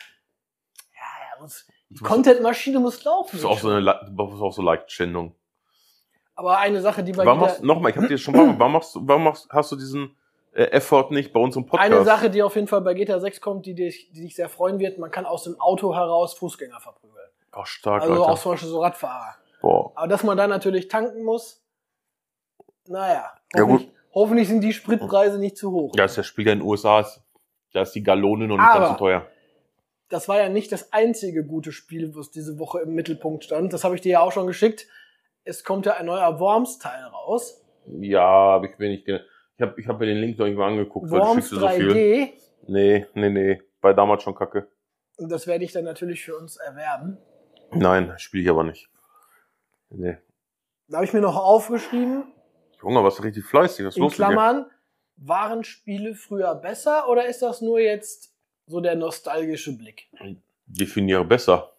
Die Content-Maschine muss laufen. Das ist auch so Like-Schändung. Aber eine Sache, die bei nochmal, ich habe dir schon mal, warum hast du diesen Effort nicht bei unserem Podcast? Eine Sache, die auf jeden Fall bei GTA 6 kommt, die dich sehr freuen wird, man kann aus dem Auto heraus Fußgänger verprügeln. Oh, stark, also Alter. auch zum Beispiel so Radfahrer. Boah. Aber dass man dann natürlich tanken muss, naja. Gut. Hoffentlich sind die Spritpreise nicht zu hoch. Ja, das Spiel ja in den USA. Da ist die Gallone noch nicht ganz so teuer. Das war ja nicht das einzige gute Spiel, was diese Woche im Mittelpunkt stand. Das habe ich dir ja auch schon geschickt. Es kommt ja ein neuer Worms-Teil raus. Ja, habe ich mir nicht ich hab mir den Link noch nicht mal angeguckt, weil Worms du schickst so 3D. viel. Nee. War damals schon kacke. Und das werde ich dann natürlich für uns erwerben. Nein, spiele ich aber nicht. Nee. Da habe ich mir noch aufgeschrieben. Junge, was richtig fleißig. Was ist in los mit dir? Klammern, waren Spiele früher besser oder ist das nur jetzt so der nostalgische Blick? Definiere besser.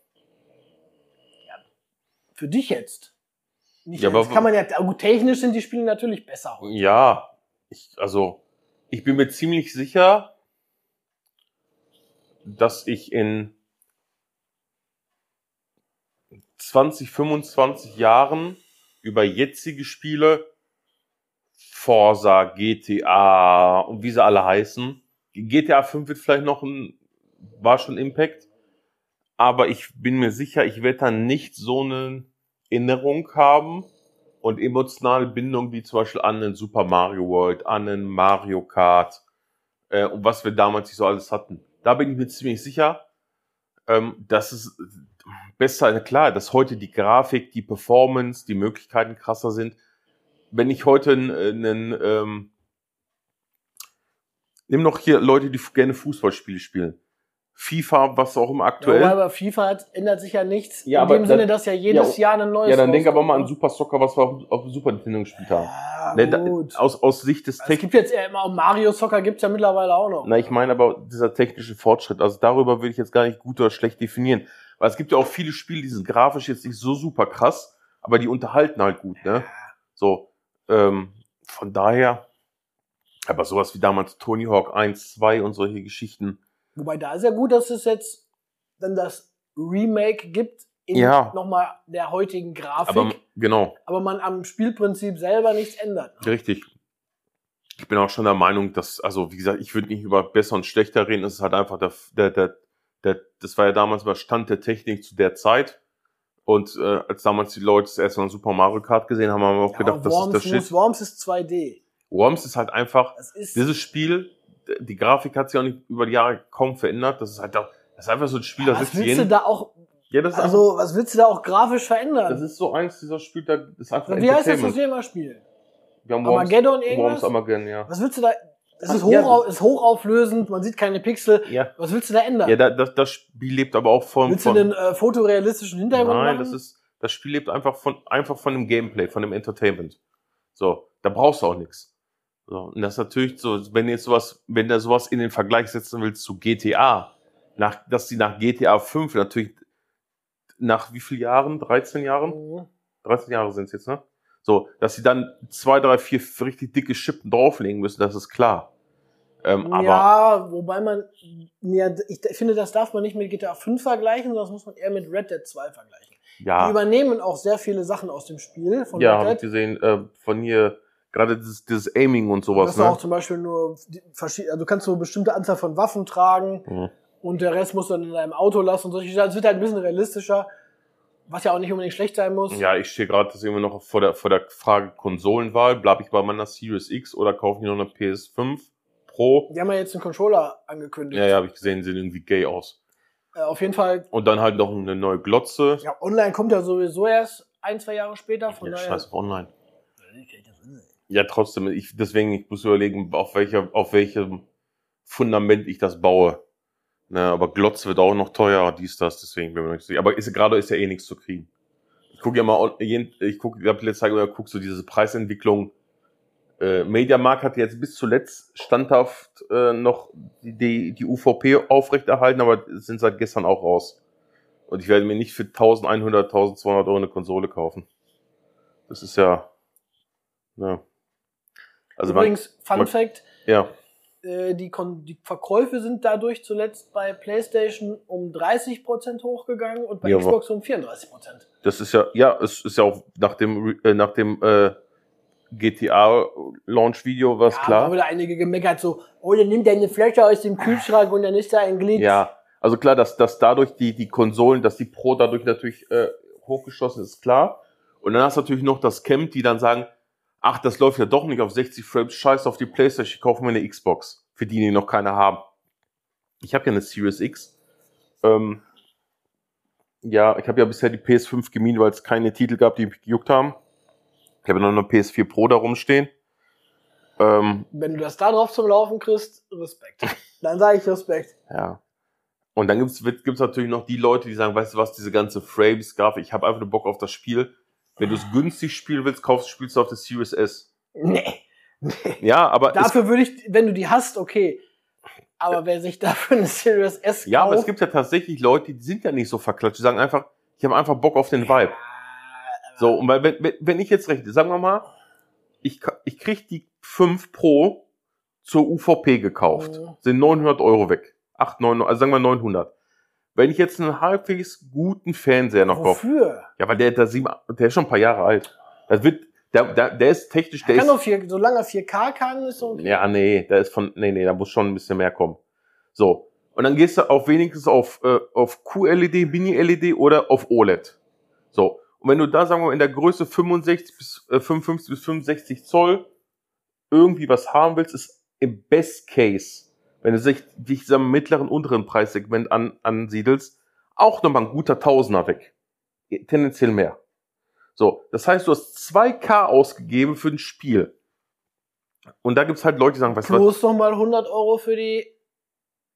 Für dich jetzt. Nicht Ja, jetzt. aber Kann man ja, gut, technisch sind die Spiele natürlich besser. Ja, ich bin mir ziemlich sicher, dass ich in 20, 25 Jahren über jetzige Spiele, Forza, GTA und wie sie alle heißen, GTA 5 wird vielleicht war schon Impact, aber ich bin mir sicher, ich werde dann nicht so eine Erinnerung haben und emotionale Bindung wie zum Beispiel an einen Super Mario World, an einen Mario Kart und was wir damals nicht so alles hatten. Da bin ich mir ziemlich sicher, dass es besser, klar, dass heute die Grafik, die Performance, die Möglichkeiten krasser sind. Wenn ich heute nimm noch hier Leute, die gerne Fußballspiele spielen. FIFA, was auch immer Ja, aktuell. aber bei FIFA ändert sich ja nichts. Ja, in aber dem Sinne, dass ja jedes Jahr ein neues Ja, dann denk aber rauskommt, mal an ne? Super Soccer, was wir auf dem Super Nintendo gespielt haben. Ja, gut. Aus Sicht des Es gibt jetzt ja immer auch Mario Soccer, gibt's ja mittlerweile auch noch. Na, ich meine aber dieser technische Fortschritt, also darüber will ich jetzt gar nicht gut oder schlecht definieren. Weil es gibt ja auch viele Spiele, die sind grafisch jetzt nicht so super krass, aber die unterhalten halt gut, ne? So, von daher, aber sowas wie damals Tony Hawk 1, 2 und solche Geschichten. Wobei da ist ja gut, dass es jetzt dann das Remake gibt in Ja. nochmal der heutigen Grafik, Aber genau, aber man am Spielprinzip selber nichts ändert. richtig. Ich bin auch schon der Meinung, dass, also wie gesagt, ich würde nicht über besser und schlechter reden, es ist halt einfach das war ja damals der Stand der Technik zu der Zeit. Und als damals die Leute das erste Mal Super Mario Kart gesehen haben, haben wir auch gedacht, das ist der Shit. Worms ist 2D. Worms ist halt einfach, Das ist dieses Spiel, die Grafik hat sich auch nicht über die Jahre kaum verändert. Das ist halt, das ist einfach so ein Spiel, das was sitzt willst du da auch, Ja, das ist also was willst du da auch grafisch verändern? das ist so eins dieser Spiele, das ist einfach Wie heißt das, was Entertainment. wir immer spielen? Wir haben Armageddon irgendwas? Worms Armageddon, ja. Was willst du da? Es ist, Ja. ist hochauflösend, man sieht keine Pixel. Ja, Was willst du da ändern? ja das Spiel lebt aber auch Willst du den fotorealistischen Hintergrund Nein, machen? das Spiel lebt einfach von dem Gameplay, von dem Entertainment. So, da brauchst du auch nichts. So, und das ist natürlich so, wenn du sowas in den Vergleich setzen willst zu GTA, dass die nach GTA 5 natürlich nach wie vielen Jahren? 13 Jahren? Mhm. 13 Jahre sind es jetzt, ne? So, dass sie dann 2, 3, 4 richtig dicke Schippen drauflegen müssen, das ist klar. Aber Ja, wobei man, ja, ich finde, das darf man nicht mit GTA 5 vergleichen, sondern das muss man eher mit Red Dead 2 vergleichen. Die ja, übernehmen auch sehr viele Sachen aus dem Spiel von ja, hab ich Red Dead. gesehen, von hier, gerade dieses Aiming und sowas, Dass du ne? auch zum Beispiel nur also du kannst so eine bestimmte Anzahl von Waffen tragen Mhm. und der Rest musst du dann in deinem Auto lassen und solche Sachen. Es wird halt ein bisschen realistischer, was ja auch nicht unbedingt schlecht sein muss. Ja, ich stehe gerade immer noch vor der Frage Konsolenwahl. Bleib ich bei meiner Series X oder kaufe ich noch eine PS5 Pro? Die haben ja jetzt einen Controller angekündigt. Ja, habe ich gesehen, sehen irgendwie gay aus. Auf jeden Fall, Und dann halt noch eine neue Glotze. ja, online kommt ja sowieso erst 1, 2 Jahre später. Von Ja, daher. scheiß auf online. Ja, trotzdem, ich muss überlegen, auf welchem Fundament ich das baue. Na, aber Glotz wird auch noch teuer, das, deswegen bin ich mir nicht sicher. Aber ist ja eh nichts zu kriegen. Ich gucke ja mal, ich habe letzte Zeit guck so diese Preisentwicklung. Mediamarkt hat jetzt bis zuletzt standhaft noch die UVP aufrechterhalten, aber sind seit gestern auch raus. Und ich werde mir nicht für 1100, 1200 Euro eine Konsole kaufen. Das ist ja, also Übrigens, Fun Fact, ja, die Verkäufe sind dadurch zuletzt bei PlayStation um 30% hochgegangen und bei Ja, Xbox um 34%. das ist es ist ja auch nach dem GTA-Launch-Video was Ja, klar. da haben wieder einige gemeckert, so, oh, dann nimmt er eine Fläche aus dem Kühlschrank und dann ist da ein Glitch. Ja, also klar, dass dadurch die Konsolen, dass die Pro dadurch natürlich hochgeschossen ist, klar. Und dann hast du natürlich noch das Camp, die dann sagen, ach, das läuft ja doch nicht auf 60 Frames, scheiß auf die PlayStation, ich kaufe mir eine Xbox, für die noch keine haben. Ich habe ja eine Series X. Ja, ich habe ja bisher die PS5 gemieden, weil es keine Titel gab, die mich gejuckt haben. Ich habe noch eine PS4 Pro da rumstehen. Wenn du das da drauf zum Laufen kriegst, Respekt. Dann sage ich Respekt. Ja. Und dann gibt's natürlich noch die Leute, die sagen, weißt du was, diese ganze Frames-Grafik, ich habe einfach nur Bock auf das Spiel. Wenn du es günstig spielen willst, spielst du auf der Series S. Nee. Ja, aber Dafür würde ich, wenn du die hast, okay. Aber wer sich dafür eine Series S kauft. ja, aber es gibt ja tatsächlich Leute, die sind ja nicht so verklatscht, die sagen einfach, ich habe einfach Bock auf den Vibe. So, und weil, wenn ich jetzt rechne, sagen wir mal, ich krieg die 5 Pro zur UVP gekauft, sind 900 Euro weg. 8, 9, also sagen wir 900. Wenn ich jetzt einen halbwegs guten Fernseher noch kaufe. Wofür? Ja, weil der ist schon ein paar Jahre alt. Der ist technisch, Der kann doch solange er 4K kann, ist so okay. ja, nee, da muss schon ein bisschen mehr kommen. So. Und dann gehst du wenigstens auf QLED, Mini-LED oder auf OLED. So. Und wenn du da, sagen wir mal, in der Größe 55 bis 65 Zoll irgendwie was haben willst, ist im Best Case, wenn du dich am mittleren, unteren Preissegment ansiedelst, auch nochmal ein guter Tausender weg. Tendenziell mehr. So, das heißt, du hast 2K ausgegeben für ein Spiel. Und da gibt's halt Leute, die sagen, weißt du was? Plus nochmal 100 Euro für die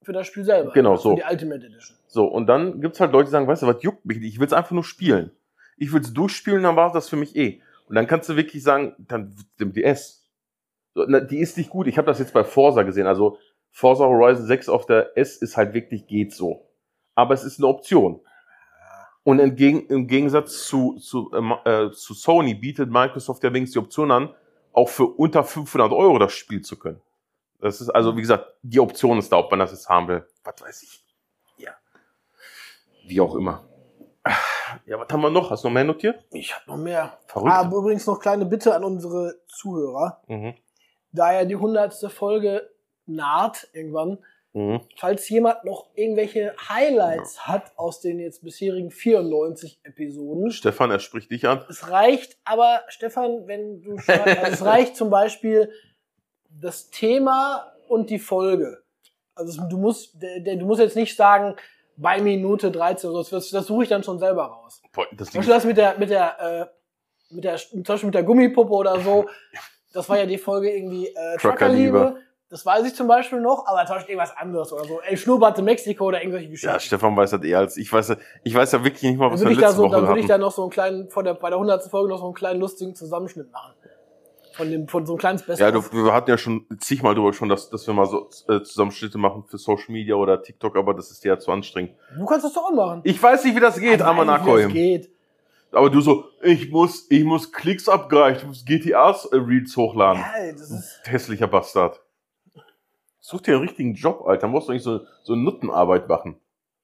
für das Spiel selber. Genau, so. Für die Ultimate Edition. So, und dann gibt's halt Leute, die sagen, weißt du, was juckt mich nicht? Ich will's einfach nur spielen. Ich will's durchspielen, dann war das für mich eh. Und dann kannst du wirklich sagen, dann nimmt die S. So, die ist nicht gut. Ich habe das jetzt bei Forza gesehen. Also Forza Horizon 6 auf der S ist halt wirklich, geht so. Aber es ist eine Option. Und im Gegensatz zu Sony bietet Microsoft ja wenigstens die Option an, auch für unter 500 € das Spiel zu können. Das ist also, wie gesagt, die Option ist da, ob man das jetzt haben will. Was weiß ich. Ja. Wie auch immer. Ja, was haben wir noch? Hast du noch mehr notiert? Ich habe noch mehr. Verrückt. Aber übrigens noch kleine Bitte an unsere Zuhörer. Da ja die 100. Folge naht irgendwann, falls jemand noch irgendwelche Highlights hat aus den jetzt bisherigen 94 Episoden. Stefan, er spricht dich an. Es reicht aber, Stefan, wenn du schreibst, also es reicht zum Beispiel das Thema und die Folge. Also du musst jetzt nicht sagen, bei Minute 13 oder so, das suche ich dann schon selber raus. Boah, Zum Beispiel das zum Beispiel mit der Gummipuppe oder so, das war ja die Folge irgendwie Truckerliebe. Das weiß ich zum Beispiel noch, aber zum Beispiel irgendwas anderes oder so. El Schnurrbart in Mexiko oder irgendwelche Geschichten. Ja, Stefan weiß das eher als ich weiß ja wirklich nicht mal, was wir letzte Woche Dann würde hatten. ich da noch so einen kleinen, bei der 100. Folge noch so einen kleinen lustigen Zusammenschnitt machen. Von so einem kleines Best-of. Ja, wir hatten ja schon zigmal drüber schon, dass wir mal so Zusammenschnitte machen für Social Media oder TikTok, aber das ist dir ja zu anstrengend. Du kannst das doch auch machen. Ich weiß nicht, wie das geht, Amanakoim. geht. Aber du so, ich muss Klicks abgreifen, ich muss GTAs-Reels hochladen. Ja, das ist Hässlicher Bastard. Such dir einen richtigen Job, Alter. Musst du nicht so Nuttenarbeit machen.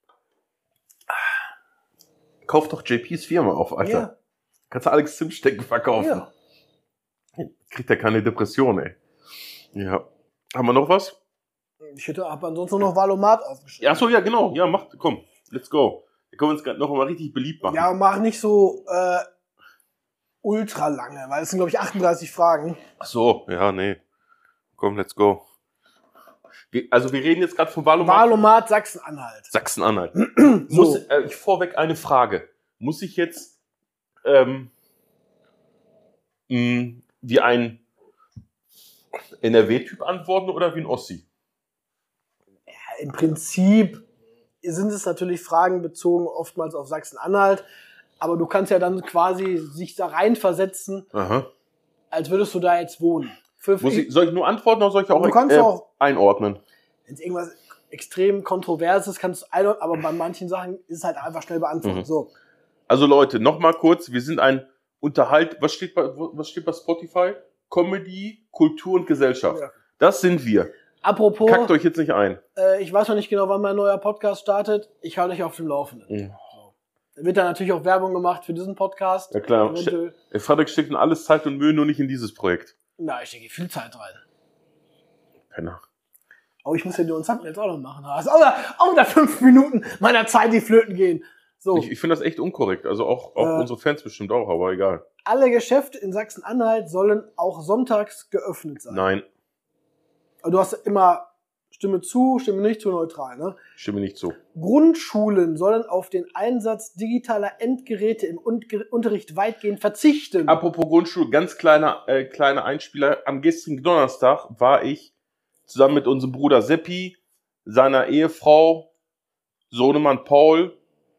Kauf doch JPs Firma auf, Alter. Ja. Kannst du Alex Zimtstecken verkaufen. Ja. Kriegt er keine Depression, ey. Ja. Haben wir noch was? Ich habe ansonsten noch Valomat aufgeschrieben. Ja, so, ja, genau. Ja, komm. Let's go. Wir können uns gerade noch mal richtig beliebt machen. Ja, mach nicht so ultra lange, weil es sind, glaube ich, 38 Fragen. Ach so, ja, nee. Komm, let's go. Wir reden jetzt gerade von Valomat. Valomat Sachsen-Anhalt. Sachsen-Anhalt. So. Ich vorweg eine Frage. Muss ich jetzt wie ein NRW-Typ antworten oder wie ein Ossi? Ja, im Prinzip sind es natürlich Fragen bezogen oftmals auf Sachsen-Anhalt, aber du kannst ja dann quasi sich da reinversetzen, als würdest du da jetzt wohnen. Soll ich nur antworten oder soll ich auch, Du kannst auch einordnen? Wenn es irgendwas extrem Kontroverses kannst du einordnen, aber bei manchen Sachen ist es halt einfach schnell beantwortet. So. Also Leute, noch mal kurz, wir sind ein was steht bei Spotify? Comedy, Kultur und Gesellschaft. Ja. Das sind wir. Apropos, Kackt euch jetzt nicht ein. Ich weiß noch nicht genau, wann mein neuer Podcast startet. Ich halte euch auf dem Laufenden. So. Da wird dann natürlich auch Werbung gemacht für diesen Podcast. Ja klar. Eventuell. Frederik steckt in alles Zeit und Mühe, nur nicht in dieses Projekt. Na, ich stecke viel Zeit rein. Penner. Aber ich muss ja nur Thumbnails auch noch machen. Also auch da 5 Minuten meiner Zeit, die flöten gehen. So. Ich finde das echt unkorrekt. Also auch unsere Fans bestimmt auch, aber egal. Alle Geschäfte in Sachsen-Anhalt sollen auch sonntags geöffnet sein. Nein, Also du hast immer Stimme zu, Stimme nicht zu, neutral, ne? stimme nicht zu. Grundschulen sollen auf den Einsatz digitaler Endgeräte im Unterricht weitgehend verzichten. Apropos Grundschule, ganz kleiner Einspieler. Am gestrigen Donnerstag war ich zusammen mit unserem Bruder Seppi, seiner Ehefrau, Sohnemann Paul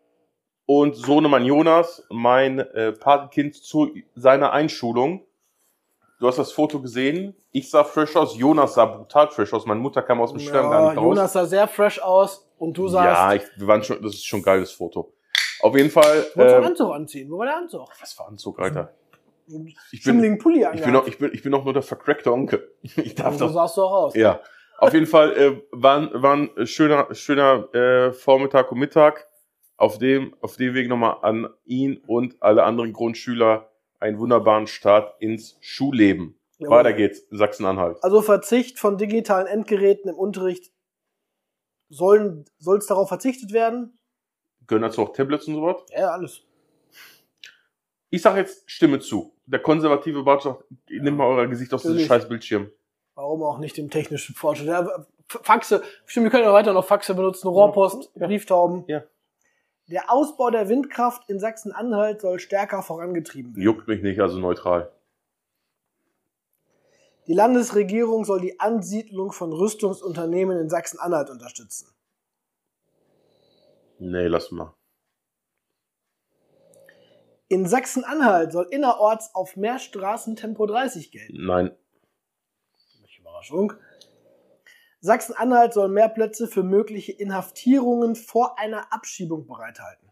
und Sohnemann Jonas, mein Patenkind, zu seiner Einschulung. Du hast das Foto gesehen. Ich sah fresh aus, Jonas sah brutal fresh aus. Meine Mutter kam aus dem Stern gar nicht raus. Jonas sah sehr fresh aus und du sahst... Ja, das ist schon ein geiles Foto. Auf jeden Fall... Du wolltest einen Anzug anziehen. Wo war der Anzug? Was für Anzug, Alter? Schimmeligen Pulli angehabt. Ich bin noch nur der vercrackte Onkel. Ich darf So das. sahst du auch aus. Ja. Auf jeden Fall war ein schöner Vormittag und Mittag. Auf dem Weg nochmal an ihn und alle anderen Grundschüler einen wunderbaren Start ins Schulleben. Jawohl. Weiter geht's in Sachsen-Anhalt. Also Verzicht von digitalen Endgeräten im Unterricht. Soll es darauf verzichtet werden? Gehören dazu auch Tablets und sowas? Ja, alles. Ich sage jetzt Stimme zu. Der konservative Bart sagt, nehmt mal euer Gesicht aus diesem Natürlich. scheiß Bildschirm. Warum auch nicht dem technischen Fortschritt? Ja, Faxe, stimmt, wir können ja weiter noch Faxe benutzen, Rohrpost, Ja. Brieftauben. Ja. Der Ausbau der Windkraft in Sachsen-Anhalt soll stärker vorangetrieben werden. Juckt mich nicht, also neutral. Die Landesregierung soll die Ansiedlung von Rüstungsunternehmen in Sachsen-Anhalt unterstützen. Nee, lass mal. In Sachsen-Anhalt soll innerorts auf mehr Straßen Tempo 30 gelten. Nein. Überraschung. Sachsen-Anhalt soll mehr Plätze für mögliche Inhaftierungen vor einer Abschiebung bereithalten.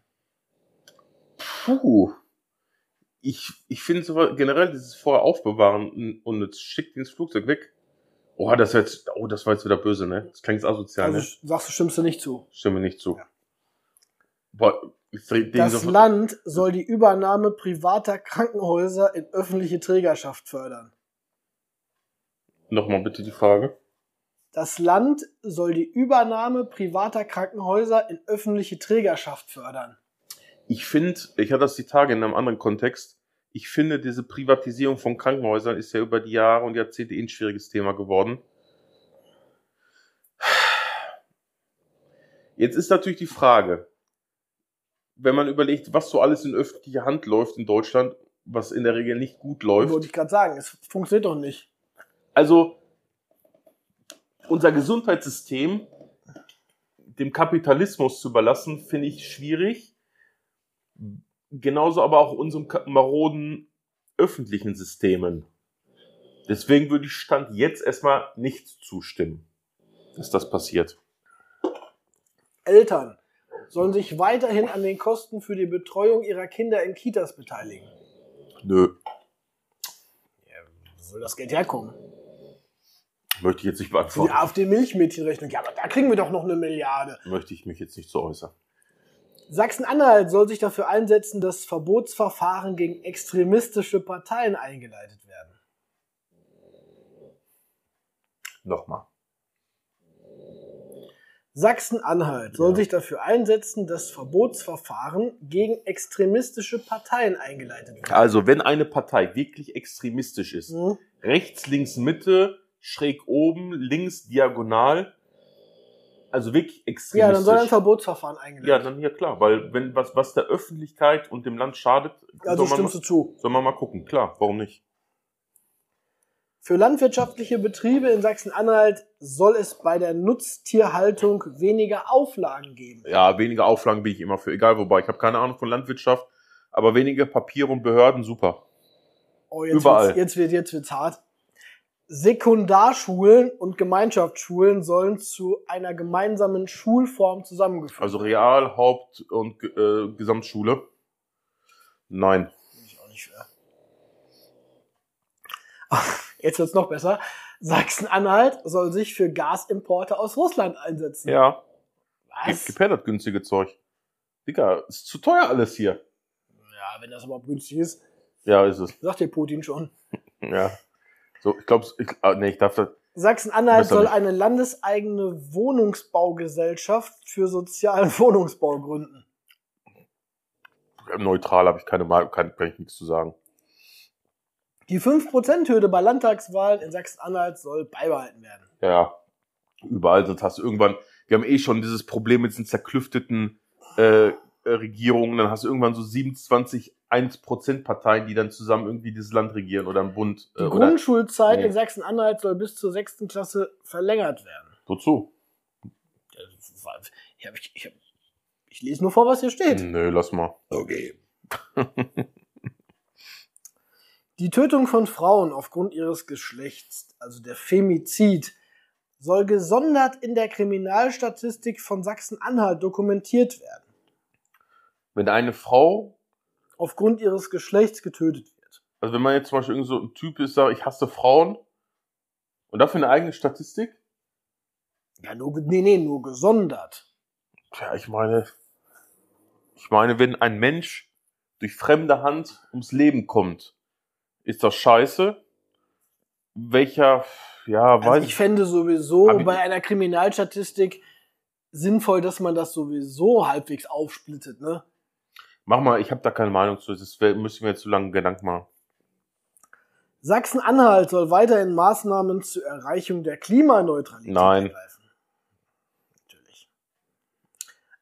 Puh. Ich finde so generell dieses vorher aufbewahren und jetzt schickt ins Flugzeug weg. Das war jetzt wieder böse, ne? Das klingt asozial, Also ne? sagst du, stimmst du nicht zu? Stimme nicht zu. Ja. Boah, Das Land soll die Übernahme privater Krankenhäuser in öffentliche Trägerschaft fördern. Nochmal bitte die Frage. Das Land soll die Übernahme privater Krankenhäuser in öffentliche Trägerschaft fördern. Ich hatte das die Tage in einem anderen Kontext, ich finde, diese Privatisierung von Krankenhäusern ist ja über die Jahre und Jahrzehnte ein schwieriges Thema geworden. Jetzt ist natürlich die Frage, wenn man überlegt, was so alles in öffentlicher Hand läuft in Deutschland, was in der Regel nicht gut läuft. Wollte ich gerade sagen, es funktioniert doch nicht. Also, unser Gesundheitssystem dem Kapitalismus zu überlassen, finde ich schwierig. Genauso aber auch unserem maroden öffentlichen Systemen. Deswegen würde ich Stand jetzt erstmal nicht zustimmen, dass das passiert. Eltern sollen sich weiterhin an den Kosten für die Betreuung ihrer Kinder in Kitas beteiligen. Nö. Ja, wo soll das Geld herkommen? Möchte ich jetzt nicht Für beantworten. die AfD-Milchmädchenrechnung. Ja, aber da kriegen wir doch noch 1 Milliarde. Möchte ich mich jetzt nicht so äußern. Sachsen-Anhalt soll sich dafür einsetzen, dass Verbotsverfahren gegen extremistische Parteien eingeleitet werden. Nochmal. Sachsen-Anhalt soll sich dafür einsetzen, dass Verbotsverfahren gegen extremistische Parteien eingeleitet werden. Also, wenn eine Partei wirklich extremistisch ist, Mhm. rechts, links, Mitte, schräg oben, links, diagonal, also wirklich extremistisch. Ja, dann soll ein Verbotsverfahren eingeleitet Ja, werden. dann hier klar, weil wenn was der Öffentlichkeit und dem Land schadet, Also stimmst du zu. soll man mal gucken. Klar, warum nicht? Für landwirtschaftliche Betriebe in Sachsen-Anhalt soll es bei der Nutztierhaltung weniger Auflagen geben. Ja, weniger Auflagen bin ich immer für, egal wobei. Ich habe keine Ahnung von Landwirtschaft, aber weniger Papier und Behörden, super. Oh, jetzt Überall. wird's hart. Sekundarschulen und Gemeinschaftsschulen sollen zu einer gemeinsamen Schulform zusammengeführt Also Real-, Haupt- und Gesamtschule. Nein. Bin ich auch nicht für. Jetzt wird's noch besser. Sachsen-Anhalt soll sich für Gasimporte aus Russland einsetzen. Ja, Was? gib her das günstige Zeug. Digga, ist zu teuer alles hier. Ja, wenn das überhaupt günstig ist, Ja, ist es. sagt dir Putin schon. Ja. So, ich glaube, ich darf das. Sachsen-Anhalt Besser soll nicht. eine landeseigene Wohnungsbaugesellschaft für sozialen Wohnungsbau gründen. Neutral habe ich keine Meinung, kann ich nichts zu sagen. Die 5%-Hürde bei Landtagswahlen in Sachsen-Anhalt soll beibehalten werden. Ja, überall sonst hast du irgendwann, wir haben schon dieses Problem mit diesen zerklüfteten Regierungen, dann hast du irgendwann so 27 1% Parteien, die dann zusammen irgendwie dieses Land regieren oder im Bund. Die Oder Grundschulzeit Nee. in Sachsen-Anhalt soll bis zur 6. Klasse verlängert werden. wozu? Ich lese nur vor, was hier steht. Nö, lass mal. Okay. Die Tötung von Frauen aufgrund ihres Geschlechts, also der Femizid, soll gesondert in der Kriminalstatistik von Sachsen-Anhalt dokumentiert werden. Wenn eine Frau, Aufgrund ihres Geschlechts getötet wird. also wenn man jetzt zum Beispiel irgend so ein Typ ist, sagt, ich hasse Frauen, und dafür eine eigene Statistik? Ja, nur gesondert. Tja, ich meine, wenn ein Mensch durch fremde Hand ums Leben kommt, ist das scheiße? Welcher, ja, Also weiß ich fände sowieso Aber- bei einer Kriminalstatistik sinnvoll, dass man das sowieso halbwegs aufsplittet, ne? Mach mal, ich habe da keine Meinung zu, müssen wir jetzt zu lange Gedanken machen. Sachsen-Anhalt soll weiterhin Maßnahmen zur Erreichung der Klimaneutralität Nein. ergreifen. Natürlich.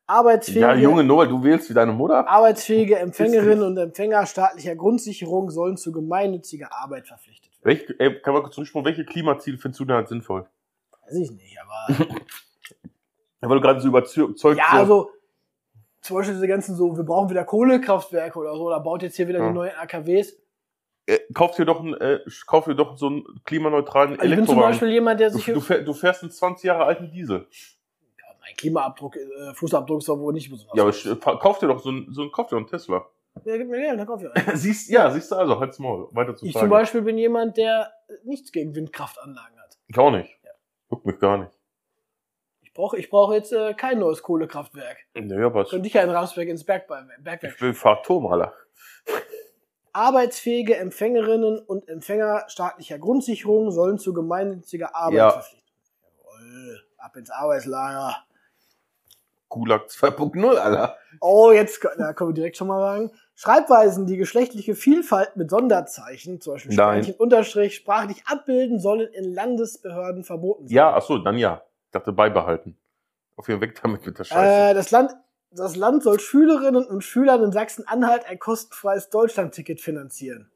Arbeitsfähige, Ja, Junge, nur weil du wählst wie deine Mutter. arbeitsfähige Empfängerinnen und Empfänger staatlicher Grundsicherung sollen zu gemeinnütziger Arbeit verpflichtet werden. Kann man kurz zurückspulen, welche Klimaziele findest du da halt sinnvoll? Weiß ich nicht, aber... Ja, weil du gerade so überzeugt ja, also zum Beispiel diese ganzen so, wir brauchen wieder Kohlekraftwerke oder so, da baut jetzt hier wieder die neuen AKWs. Kauf dir doch so einen klimaneutralen Also ich bin zum Elektrowagen. Beispiel jemand, der sich... Du fährst einen 20 Jahre alten Diesel. mein Klimaabdruck, Fußabdruck ist doch wohl nicht besonders. Ja, aber kauf dir doch kauf dir doch einen Tesla. Ja, gib mir Geld, dann kauf ich einen. Siehst du also, halt's Maul, weiter zu Ich fragen. zum Beispiel bin jemand, der nichts gegen Windkraftanlagen hat. Ich auch nicht. Ja. Juckt mich gar nicht. Ich brauche jetzt kein neues Kohlekraftwerk. Naja, aber Könnte ich ja in Ramsberg ins Bergwerk. ich will Phantom, Alter. Arbeitsfähige Empfängerinnen und Empfänger staatlicher Grundsicherung sollen zu gemeinnütziger Arbeit Ja. verpflichtet werden. Jawohl, ab ins Arbeitslager. Gulag 2.0, Alter. Oh, jetzt da können wir direkt schon mal sagen. Schreibweisen, die geschlechtliche Vielfalt mit Sonderzeichen, zum Beispiel Nein. Sternchen, Unterstrich, sprachlich abbilden, sollen in Landesbehörden verboten sein. Ja, ach so, dann ja. Ich dachte beibehalten. Auf jeden Fall weg damit mit der Scheiße. Das Land soll Schülerinnen und Schülern in Sachsen-Anhalt ein kostenfreies Deutschlandticket finanzieren.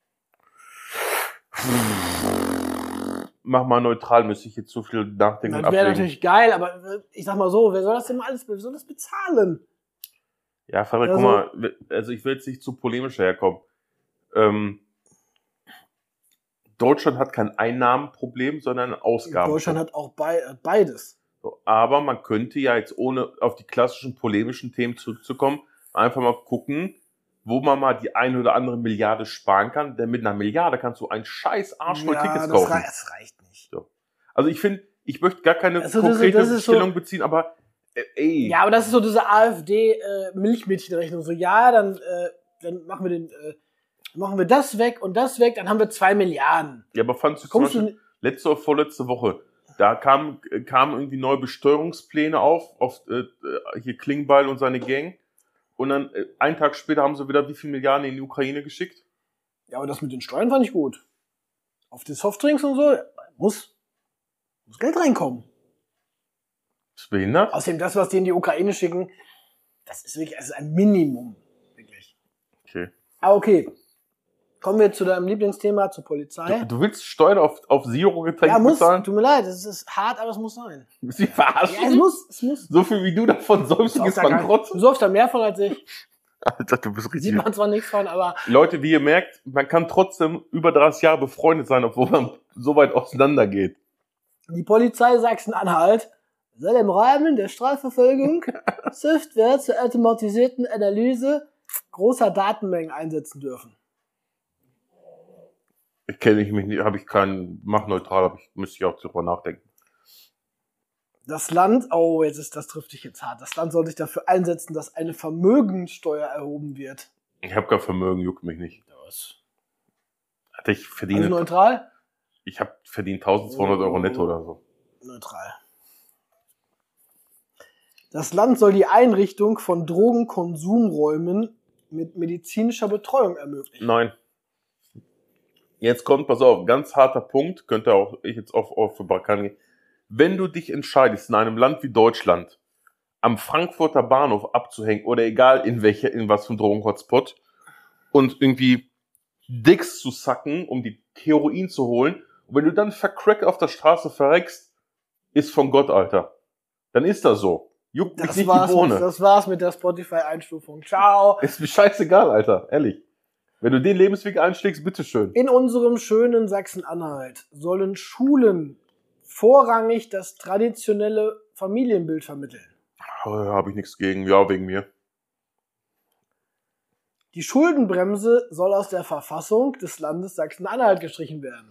Mach mal neutral, müsste ich jetzt zu viel nachdenken und Das wäre abwägen. natürlich geil, aber ich sag mal so, wer soll das denn wer soll das bezahlen? Ja, Frederik, Also- guck mal, also ich will jetzt nicht zu polemisch herkommen. Deutschland hat kein Einnahmenproblem, sondern ein Ausgaben. Deutschland hat auch beides. So, aber man könnte ja jetzt, ohne auf die klassischen polemischen Themen zurückzukommen, einfach mal gucken, wo man mal die eine oder andere Milliarde sparen kann. Denn mit einer Milliarde kannst du ein scheiß Arsch voll Tickets kaufen. Das reicht nicht. So. Also ich finde, ich möchte gar keine Also konkrete das ist so- Stellung beziehen, aber ey. Ja, aber das ist so diese AfD-Milchmädchenrechnung. So, ja, dann machen wir das weg und das weg, dann haben wir 2 Milliarden. Ja, aber fandst du zum Kommst Beispiel, letzte oder vorletzte Woche, da kamen irgendwie neue Besteuerungspläne auf hier Klingbeil und seine Gang. Und dann einen Tag später haben sie wieder wie viel Milliarden in die Ukraine geschickt? Ja, aber das mit den Steuern fand ich gut. Auf die Softdrinks und so muss Geld reinkommen. Ist behindert? Außerdem das, was die in die Ukraine schicken, das ist wirklich ein Minimum. Wirklich. Okay. Aber okay. Kommen wir zu deinem Lieblingsthema, zur Polizei. Du willst Steuern auf Zero-Getränke Ja, muss. bezahlen? Tut mir leid, es ist hart, aber es muss sein. Willst du mich verarschen? Ja, es muss. So viel wie du davon säufst, ist bankrott. Du saufst da mehr von als ich. Alter, du bist Sieht richtig. man zwar nichts von, aber Leute, wie ihr merkt, man kann trotzdem über 30 Jahre befreundet sein, obwohl man so weit auseinander geht. die Polizei Sachsen-Anhalt soll im Rahmen der Strafverfolgung Software zur automatisierten Analyse großer Datenmengen einsetzen dürfen. Kenne ich mich nicht, habe ich keinen, mach neutral, müsste ich auch drüber nachdenken. Das Land, das trifft dich jetzt hart. Das Land soll sich dafür einsetzen, dass eine Vermögenssteuer erhoben wird. Ich habe kein Vermögen, juckt mich nicht. Hatte ich verdiene, Also neutral? ich habe verdient 1200 Euro netto oder so. Neutral. Das Land soll die Einrichtung von Drogenkonsumräumen mit medizinischer Betreuung ermöglichen. Nein. Jetzt kommt, pass auf, ganz harter Punkt, könnte auch ich jetzt auf für Balkan gehen. Wenn du dich entscheidest, in einem Land wie Deutschland am Frankfurter Bahnhof abzuhängen oder egal in was für ein Drogenhotspot und irgendwie Dicks zu sacken, um die Heroin zu holen, und wenn du dann vercrack auf der Straße verreckst, ist von Gott, Alter. Dann ist das so. Juckt mich nicht die Bohne. Das war's mit der Spotify-Einstufung. Ciao. Ist mir scheißegal, Alter. Ehrlich. Wenn du den Lebensweg einschlägst, bitteschön. In unserem schönen Sachsen-Anhalt sollen Schulen vorrangig das traditionelle Familienbild vermitteln. Habe ich nichts gegen. Ja, wegen mir. Die Schuldenbremse soll aus der Verfassung des Landes Sachsen-Anhalt gestrichen werden.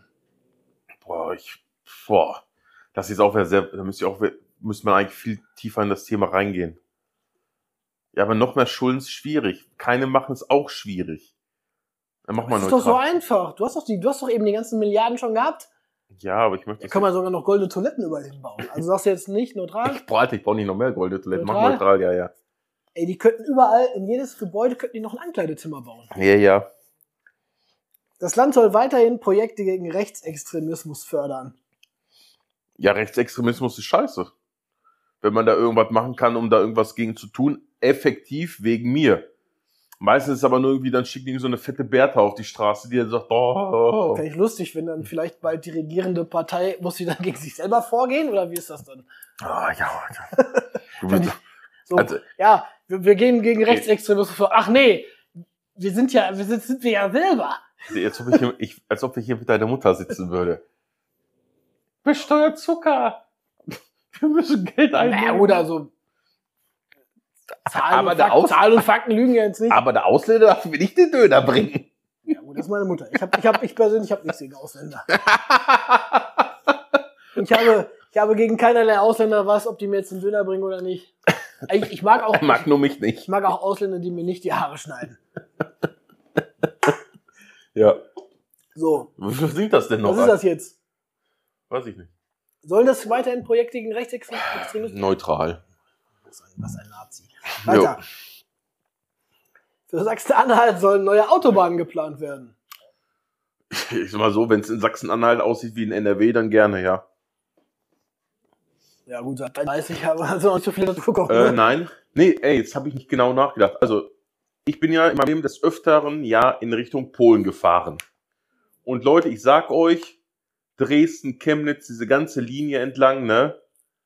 Das ist auch sehr, da müsste man eigentlich viel tiefer in das Thema reingehen. Ja, aber noch mehr Schulden ist schwierig. Keine machen es auch schwierig. Dann mach mal Das ist neutral. doch so einfach. Du hast doch eben die ganzen Milliarden schon gehabt. Ja, aber ich möchte Da kann man sogar noch goldene Toiletten überall hinbauen. Also sagst du jetzt nicht neutral? ich brauche nicht noch mehr goldene Toiletten. Mach Neutral? neutral, ja. Ey, die könnten überall, in jedes Gebäude könnten die noch ein Ankleidezimmer bauen. Ja. Das Land soll weiterhin Projekte gegen Rechtsextremismus fördern. Ja, Rechtsextremismus ist scheiße. wenn man da irgendwas machen kann, um da irgendwas gegen zu tun, effektiv wegen mir. Meistens ist es aber nur irgendwie, dann schickt irgendwie so eine fette Bertha auf die Straße, die dann sagt, Fände ich lustig, wenn dann vielleicht bald die regierende Partei, muss sie dann gegen sich selber vorgehen, oder wie ist das dann? So, Also, ja, wir gehen gegen Rechtsextremismus vor. Ach nee, sind wir ja selber. als ob ich hier mit deiner Mutter sitzen würde. Besteuert Zucker. Wir müssen Geld einnehmen. Naja, oder so. Zahlen und Fakten lügen ja jetzt nicht. Aber der Ausländer darf mir nicht den Döner bringen. Ja, gut, das ist meine Mutter. Ich persönlich habe nichts gegen Ausländer. Und ich habe gegen keinerlei Ausländer was, ob die mir jetzt einen Döner bringen oder nicht. Ich mag auch. Er mag nur mich nicht. Ich mag auch Ausländer, die mir nicht die Haare schneiden. Ja. So. Wofür singt das denn noch? Was ist das jetzt? Weiß ich nicht. Sollen das weiterhin Projekte gegen Rechtsextremismus? Neutral. Was ein Nazi. Weiter. Für Sachsen-Anhalt sollen neue Autobahnen geplant werden. Ich sag mal so, wenn es in Sachsen-Anhalt aussieht wie in NRW, dann gerne, ja. Ja gut, seit 30 Jahren also noch nicht so viel dazu gekommen. Nein. Nee, jetzt habe ich nicht genau nachgedacht. Also, ich bin ja in meinem Leben des Öfteren in Richtung Polen gefahren. Und Leute, ich sag euch, Dresden, Chemnitz, diese ganze Linie entlang, ne?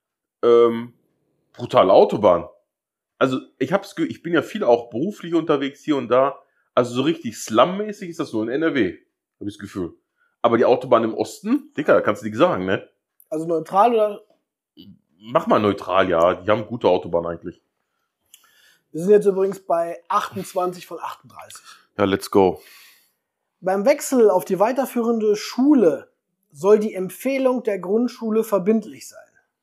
Brutale Autobahn. Also, ich bin ja viel auch beruflich unterwegs hier und da. Also, so richtig slummäßig ist das nur in NRW. Hab ich das Gefühl. Aber die Autobahn im Osten, Dicker, da kannst du nichts sagen, ne? Also neutral oder? Mach mal neutral, ja. Die haben gute Autobahn eigentlich. Wir sind jetzt übrigens bei 28 von 38. Ja, let's go. Beim Wechsel auf die weiterführende Schule soll die Empfehlung der Grundschule verbindlich sein.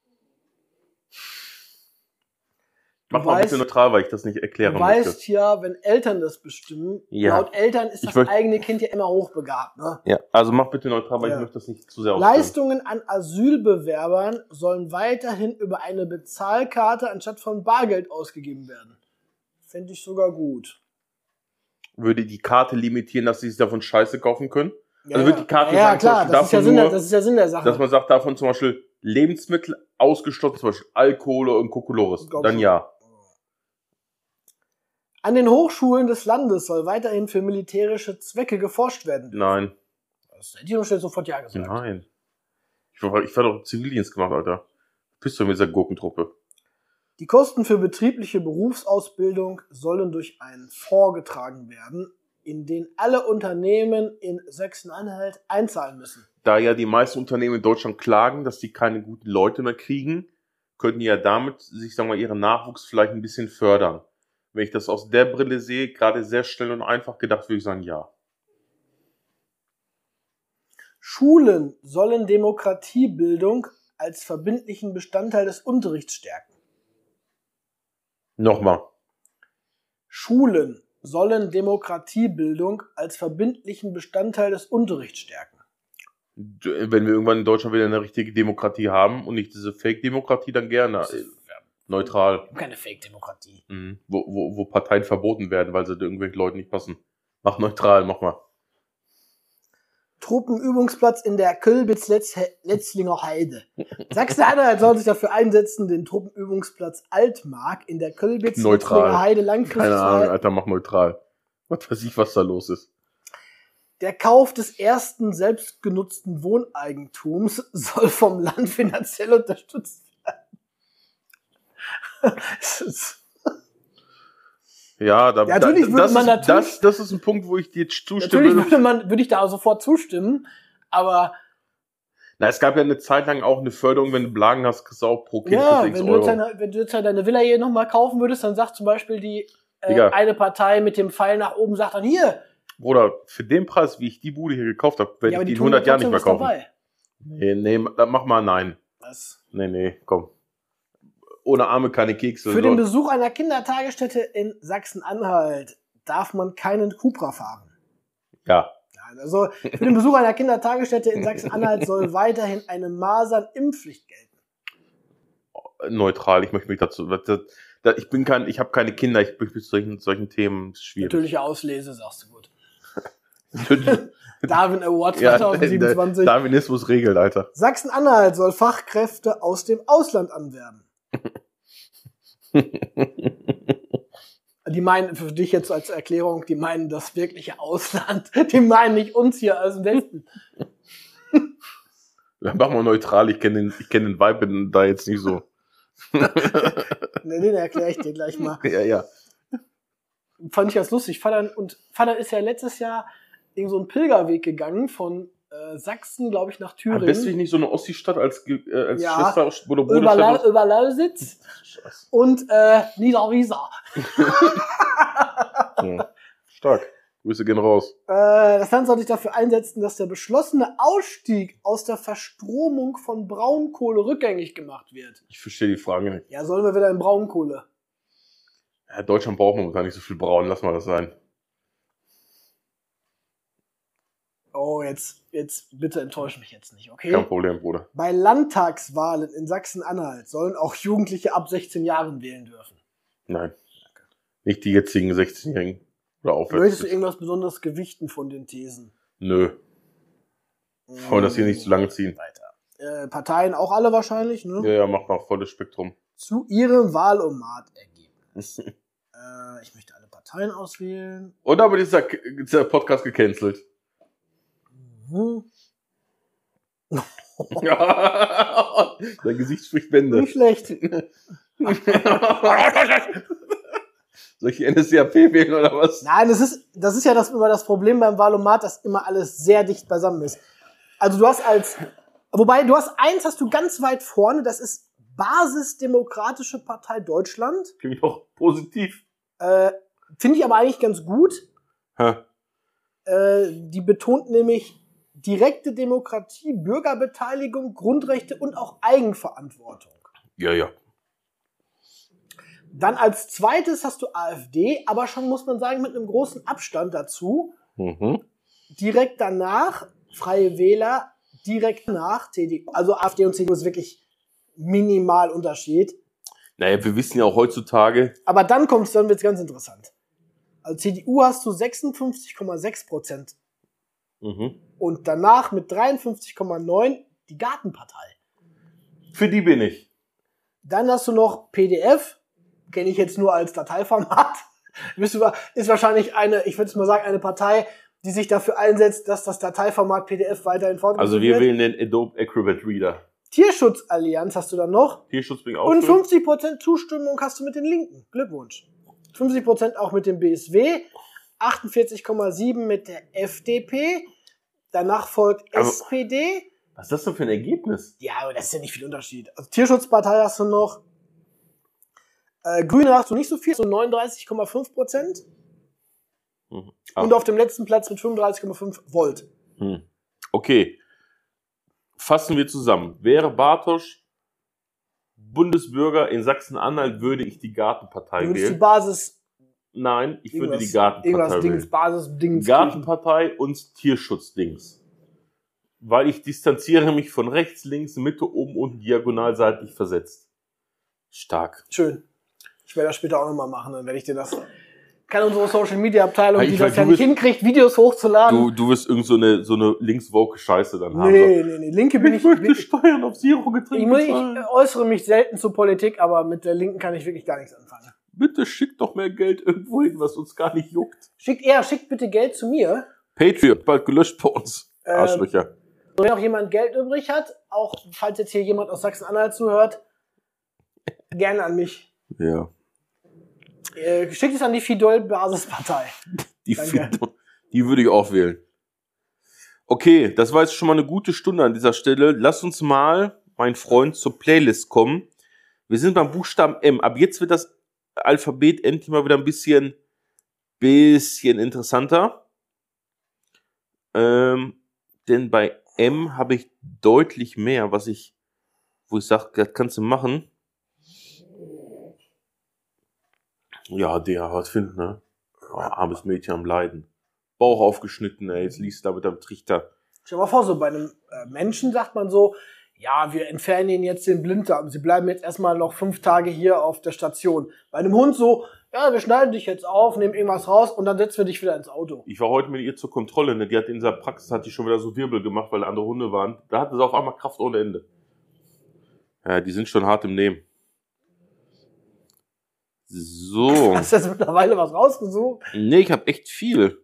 Mach mal bitte neutral, weil ich das nicht erklären möchte. Du weißt ja, wenn Eltern das bestimmen, laut Eltern ist das eigene Kind ja immer hochbegabt. Ne? Ja, also mach bitte neutral, weil ich möchte das nicht zu sehr ausführen. Leistungen an Asylbewerbern sollen weiterhin über eine Bezahlkarte anstatt von Bargeld ausgegeben werden. Fände ich sogar gut. Würde die Karte limitieren, dass sie sich davon Scheiße kaufen können? Ja, also würde die Karte sagen, klar, das ist ja Sinn der Sache. Dass man sagt, davon zum Beispiel Lebensmittel ausgeschlossen, zum Beispiel Alkohol und Kokolores. Dann ja. An den Hochschulen des Landes soll weiterhin für militärische Zwecke geforscht werden. Nein. Das hätte ich doch schnell sofort ja gesagt. Nein. Ich war doch Zivildienst gemacht, Alter. Bist du mit dieser Gurkentruppe? Die Kosten für betriebliche Berufsausbildung sollen durch einen Fonds getragen werden, in den alle Unternehmen in Sachsen-Anhalt einzahlen müssen. Da ja die meisten Unternehmen in Deutschland klagen, dass die keine guten Leute mehr kriegen, könnten die ja damit sich, sagen wir mal, ihren Nachwuchs vielleicht ein bisschen fördern. Wenn ich das aus der Brille sehe, gerade sehr schnell und einfach gedacht, würde ich sagen, ja. Schulen sollen Demokratiebildung als verbindlichen Bestandteil des Unterrichts stärken. Nochmal. Schulen sollen Demokratiebildung als verbindlichen Bestandteil des Unterrichts stärken. Wenn wir irgendwann in Deutschland wieder eine richtige Demokratie haben und nicht diese Fake-Demokratie, dann gerne. Neutral. Keine Fake-Demokratie. Mhm. Wo Parteien verboten werden, weil sie irgendwelchen Leuten nicht passen. Mach neutral, mach mal. Truppenübungsplatz in der Kölbitz-Letzlinger Heide. Sachsen-Anhalt soll sich dafür einsetzen, den Truppenübungsplatz Altmark in der Kölbitz-Letzlinger Heide langfristig Keine Ahnung, Alter, mach neutral. Was weiß ich, was da los ist. Der Kauf des ersten selbstgenutzten Wohneigentums soll vom Land finanziell unterstützt werden. Ja, natürlich würde man natürlich. Das ist ein Punkt, wo ich dir zustimme. Natürlich würde ich da sofort zustimmen, aber. Na, es gab ja eine Zeit lang auch eine Förderung, wenn du Blagen hast, kriegst du auch pro Kind plus X Euro. Wenn du jetzt deine Villa hier nochmal kaufen würdest, dann sagt zum Beispiel die eine Partei mit dem Pfeil nach oben, sagt dann hier. Bruder, für den Preis, wie ich die Bude hier gekauft habe, werde ich die in 100 Jahren nicht mehr kaufen. Dabei. Nee, mach mal nein. Was? Nee, komm. Ohne Arme keine Kekse. Für den Besuch einer Kindertagesstätte in Sachsen-Anhalt darf man keinen Cupra fahren. Ja. Also für den Besuch einer Kindertagesstätte in Sachsen-Anhalt soll weiterhin eine Masernimpfpflicht gelten. Neutral, ich möchte mich dazu. Ich habe keine Kinder, ich bin mit solchen Themen schwierig. Natürliche Auslese, sagst du gut. Darwin Award 2027. Darwinismus regelt, Alter. Sachsen-Anhalt soll Fachkräfte aus dem Ausland anwerben. Die meinen, für dich jetzt als Erklärung, die meinen das wirkliche Ausland. Die meinen nicht uns hier aus dem Westen. Ja, mach mal neutral, ich kenn den Vibe da jetzt nicht so. Ne, den erkläre ich dir gleich mal. Ja. Fand ich ganz lustig. Vater ist ja letztes Jahr in so einen Pilgerweg gegangen von Sachsen, glaube ich, nach Thüringen. Am besten nicht so eine Ossi-Stadt als Ja, Schwester oder Bruderstadt. über Lausitz Scheiße. und Niederriesa. Ja. Stark. Grüße gehen raus. Das Land soll sich dafür einsetzen, dass der beschlossene Ausstieg aus der Verstromung von Braunkohle rückgängig gemacht wird. Ich verstehe die Frage nicht. Ja, sollen wir wieder in Braunkohle? Ja, Deutschland braucht momentan nicht so viel Braun, lass mal das sein. Oh, jetzt bitte enttäusch mich jetzt nicht, okay? Kein Problem, Bruder. Bei Landtagswahlen in Sachsen-Anhalt sollen auch Jugendliche ab 16 Jahren wählen dürfen. Nein. Nicht die jetzigen 16-Jährigen. Oder aufwärts. Möchtest du irgendwas besonderes gewichten von den Thesen? Nö. Wollen das hier nicht zu lange ziehen. Weiter. Parteien auch alle wahrscheinlich, ne? Ja, macht noch volles Spektrum. Zu ihrem Wahlomat-Ergebnis. Ich möchte alle Parteien auswählen. Und aber dieser Podcast gecancelt. Mhm. Ja. Dein Gesicht spricht Bände. Nicht schlecht. Soll ich die NSDAP wählen oder was? Nein, das ist ja immer das Problem beim Wahlomat, dass immer alles sehr dicht beisammen ist. Also du hast eins hast du ganz weit vorne, das ist Basisdemokratische Partei Deutschland. Klingt doch positiv. Finde ich aber eigentlich ganz gut. Hä? Die betont nämlich direkte Demokratie, Bürgerbeteiligung, Grundrechte und auch Eigenverantwortung. Ja. Dann als zweites hast du AfD, aber schon, muss man sagen, mit einem großen Abstand dazu. Mhm. Direkt danach Freie Wähler, direkt nach CDU. Also AfD und CDU ist wirklich minimal Unterschied. Naja, wir wissen ja auch heutzutage. Aber dann wird's ganz interessant. Also CDU hast du 56,6%. Mhm. Und danach mit 53,9% die Gartenpartei. Für die bin ich. Dann hast du noch PDF, kenne ich jetzt nur als Dateiformat. Ist wahrscheinlich ich würde mal sagen, eine Partei, die sich dafür einsetzt, dass das Dateiformat PDF weiterhin fortgeführt Also wir wird. wählen den Adobe Acrobat Reader. Tierschutzallianz hast du dann noch. Tierschutz bin ich auch Und für. 50% Zustimmung hast du mit den Linken. Glückwunsch. 50% auch mit dem BSW. 48,7% mit der FDP. Danach folgt SPD. Was ist das denn für ein Ergebnis? Ja, aber das ist ja nicht viel Unterschied. Also Tierschutzpartei hast du noch. Grüne hast du nicht so viel, so 39,5%. Mhm. Und auf dem letzten Platz mit 35,5 Volt. Okay. Fassen wir zusammen. Wäre Bartosch Bundesbürger in Sachsen-Anhalt, würde ich die Gartenpartei Du würdest die wählen. Basis. Nein, ich würde die Irgendwas Gartenpartei Dings, wählen. Basis-Dings. Gartenpartei und Tierschutzdings. Weil ich distanziere mich von rechts, links, Mitte, oben, unten, diagonal, seitlich versetzt. Stark. Schön. Ich werde das später auch nochmal machen, dann werde ich dir das. Kann unsere Social Media Abteilung, Weil die ich das weiß, ja du nicht bist- hinkriegt, Videos hochzuladen. Du wirst irgend so eine linkswoke Scheiße dann haben. Nee, Linke bin ich. Steuern auf Zero Ich Getränke äußere mich selten zur Politik, aber mit der Linken kann ich wirklich gar nichts anfangen. Bitte schickt doch mehr Geld irgendwo hin, was uns gar nicht juckt. Schickt bitte Geld zu mir. Patreon, bald gelöscht bei uns. Arschlöcher. Wenn auch jemand Geld übrig hat, auch falls jetzt hier jemand aus Sachsen-Anhalt zuhört, gerne an mich. Ja. Schickt es an die Fidel-Basispartei. Danke. Die würde ich auch wählen. Okay, das war jetzt schon mal eine gute Stunde an dieser Stelle. Lass uns mal, mein Freund, zur Playlist kommen. Wir sind beim Buchstaben M. Ab jetzt wird das Alphabet endlich mal wieder ein bisschen interessanter. Denn bei M habe ich deutlich mehr, wo ich sage, das kannst du machen. Ja, der hat finden, ne? Oh, armes Mädchen am Leiden. Bauch aufgeschnitten, ey, jetzt liest du da mit einem Trichter. Stell dir mal vor, so bei einem Menschen sagt man so, ja, wir entfernen Ihnen jetzt den Blinddarm. Sie bleiben jetzt erstmal noch 5 Tage hier auf der Station. Bei einem Hund so, ja, wir schneiden dich jetzt auf, nehmen irgendwas raus und dann setzen wir dich wieder ins Auto. Ich war heute mit ihr zur Kontrolle, ne? Die hat in dieser Praxis schon wieder so Wirbel gemacht, weil andere Hunde waren. Da hatte sie auf einmal Kraft ohne Ende. Ja, die sind schon hart im Nehmen. So. Hast du jetzt mittlerweile was rausgesucht? Nee, ich habe echt viel.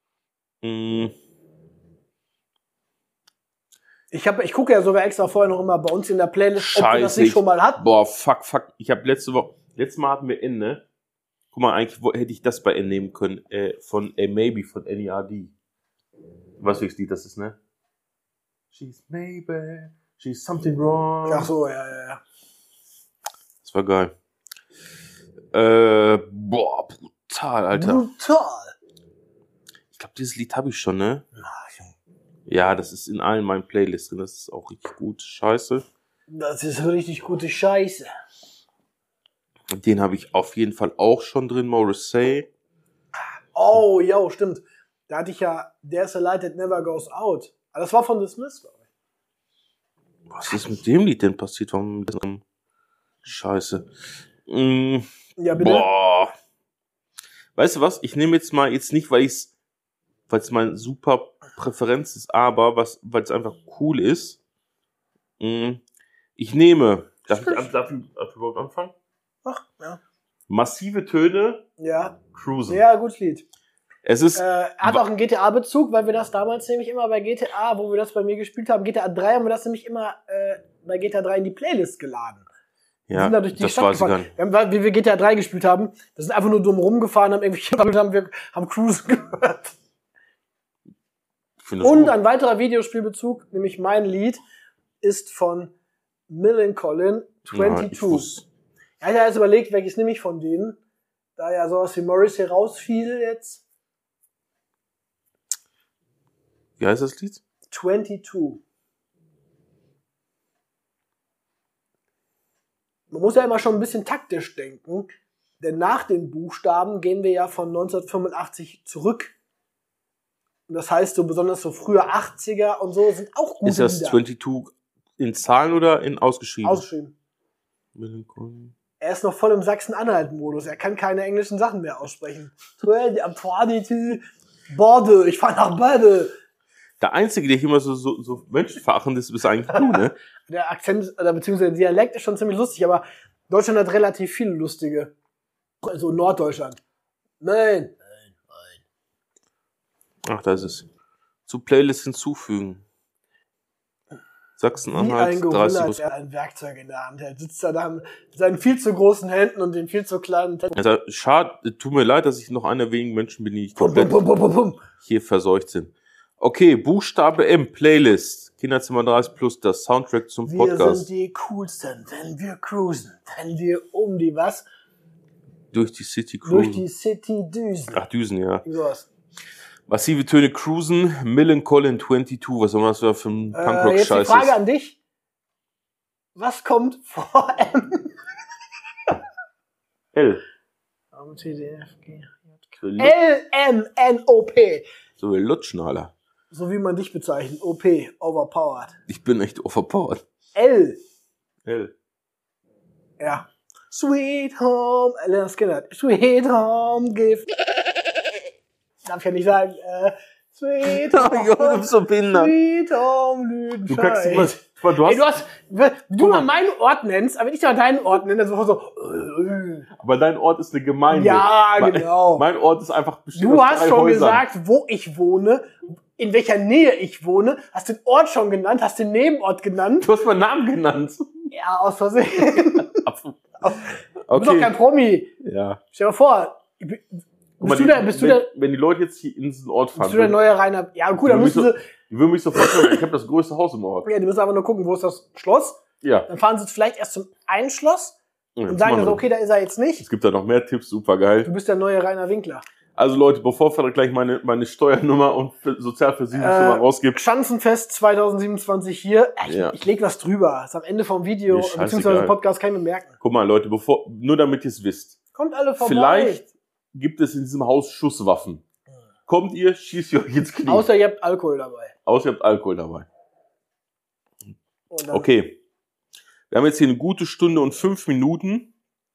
Ich gucke ja sogar extra vorher noch immer bei uns in der Playlist, ob wir das Scheiße. nicht schon mal hatten. Boah, fuck. Ich habe letztes Mal hatten wir N, ne? Guck mal, eigentlich hätte ich das bei N nehmen können. Von Maybe von NERD. Was für ein Lied das ist, ne? She's maybe, she's something wrong. Ach so, ja. Das war geil. Boah, brutal, Alter. Brutal. Ich glaube, dieses Lied habe ich schon, ne? Ja, das ist in allen meinen Playlists drin. Das ist auch richtig gut. Scheiße. Das ist richtig gute Scheiße. Den habe ich auf jeden Fall auch schon drin. Morrissey. Oh, ja, stimmt. Da hatte ich ja There's a Light That Never Goes Out. Aber das war von The Smiths, glaube ich. Was ist mit dem Lied denn passiert? Warum Scheiße. Ja, bitte. Boah. Weißt du was? Ich nehme jetzt nicht, weil es meine super Präferenz ist, aber weil es einfach cool ist. Ich nehme, darf ich überhaupt anfangen? Ach, ja. Massive Töne, Ja. Cruisen. Ja, gutes Lied. Es ist, Hat auch einen GTA-Bezug, weil wir das damals nämlich immer bei GTA, wo wir das bei mir gespielt haben, GTA 3, haben wir das nämlich immer bei GTA 3 in die Playlist geladen. Wir ja, sind da durch die das Stadt weiß ich gar gefahren. nicht. Wie wir GTA 3 gespielt haben, wir sind einfach nur dumm rumgefahren, wir haben Cruisen gehört. Ich finde das Und gut. ein weiterer Videospielbezug, nämlich mein Lied, ist von Millencolin Ja, 22. ich wusste- Er hat ja jetzt überlegt, welches nehme ich von denen, da ja sowas wie Morrissey rausfiel jetzt. Wie heißt das Lied? 22. Man muss ja immer schon ein bisschen taktisch denken, denn nach den Buchstaben gehen wir ja von 1985 zurück. Und das heißt, so besonders so frühe 80er und so sind auch gute Ist das Lieder. 22 in Zahlen oder in ausgeschrieben? Ausgeschrieben. Er ist noch voll im Sachsen-Anhalt-Modus. Er kann keine englischen Sachen mehr aussprechen. 22, Borde, ich fahr nach Borde. Der Einzige, der hier immer so menschenverachtend ist, bist eigentlich du, ne? Der Akzent oder beziehungsweise der Dialekt ist schon ziemlich lustig, aber Deutschland hat relativ viele lustige. Also Norddeutschland. Nein. Ach, da ist es. Zu Playlist hinzufügen. Wie ein Sachsen-Anhalt, Gorilla, 30. der ein Werkzeug in der Hand hält. Sitzt da mit seinen viel zu großen Händen und den viel zu kleinen Händen. Also, schade, tut mir leid, dass ich noch einer wenigen Menschen bin, die Pum, pum, komplett pum, pum, pum, pum. hier verseucht sind. Okay, Buchstabe M, Playlist. Kinderzimmer 30 plus, das Soundtrack zum Wir Podcast. sind die coolsten, wenn wir cruisen, wenn wir um die was? Durch die City Durch cruisen. die City düsen. Ach, Düsen, ja. Sowas. Massive Töne cruisen, Millencolin 22. Was soll das für ein Jetzt die Punkrock-Scheiß Frage ist? an dich. Was kommt vor M? L. C, D, F, G, So L, M, N, O, P. So wie Lutschen, Alter. So wie man dich bezeichnet. OP, overpowered. Ich bin echt overpowered. L. L. Ja. Sweet Home, Leonard Skinner. Sweet Home Gift. Darf ich ja nicht sagen. Sweet Home. Jo, du bist so behindert. Sweet Home Lüdenscheid. Du kannst immer, du Ey, hast, wenn du mal meinen Ort nennst, aber wenn ich mal deinen Ort nenne, dann so. aber dein Ort ist eine Gemeinde. Ja, Mein- genau. Mein Ort ist einfach bestimmt Du aus hast 3 schon Häusern. gesagt, wo ich wohne, in welcher Nähe ich wohne, hast den Ort schon genannt, hast den Nebenort genannt. Du hast meinen Namen genannt. Ja, aus Versehen. Du bist doch Okay. kein Promi. Ja. Stell dir mal vor, Guck mal, wenn die Leute jetzt hier in diesen Ort fahren bist du der neue Rainer? Ja, gut, dann müssen sie, die würden mich sofort sagen, ich habe das größte Haus im Ort. ja, die müssen einfach nur gucken, wo ist das Schloss. Ja. Dann fahren sie jetzt vielleicht erst zum einen Schloss und Jetzt sagen machen dann, wir. okay, da ist er jetzt nicht. Es gibt da noch mehr Tipps, super geil. Du bist der neue Rainer Winkler. Also Leute, bevor Vater gleich meine Steuernummer und Sozialversicherungsnummer rausgibt, Schanzenfest 2027 hier. Ja. Ich leg was drüber. Das ist am Ende vom Video Mir scheißegal. bzw. Podcast kann ich mir merken. guck mal Leute, nur damit ihr es wisst. Kommt alle vorbei. Vielleicht gibt es in diesem Haus Schusswaffen. Kommt ihr, schießt ihr euch ins Knie. Außer ihr habt Alkohol dabei. Außer ihr habt Alkohol dabei. Und dann Okay. Wir haben jetzt hier eine gute Stunde und 5 Minuten.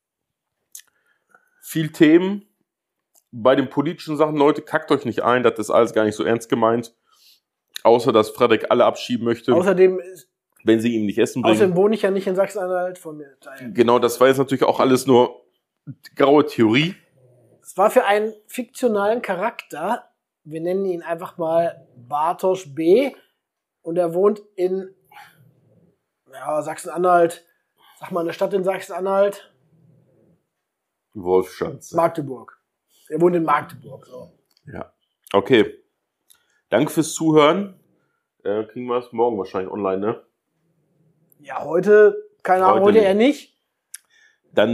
Viel Themen. Bei den politischen Sachen, Leute, kackt euch nicht ein, das ist alles gar nicht so ernst gemeint. Außer, dass Frederik alle abschieben möchte, Außerdem wenn sie ihm nicht Essen bringen. wohne ich ja nicht in Sachsen-Anhalt von mir. Daher. Genau, das war jetzt natürlich auch alles nur graue Theorie. Es war für einen fiktionalen Charakter, wir nennen ihn einfach mal Bartosz B. Und er wohnt in Sachsen-Anhalt. Sag mal, eine Stadt in Sachsen-Anhalt. Wolfschanze. Magdeburg. Er wohnt in Magdeburg. So. Ja. Okay. Danke fürs Zuhören. Kriegen wir es morgen wahrscheinlich online, ne? Ja, heute, keine Ahnung, heute eher nicht.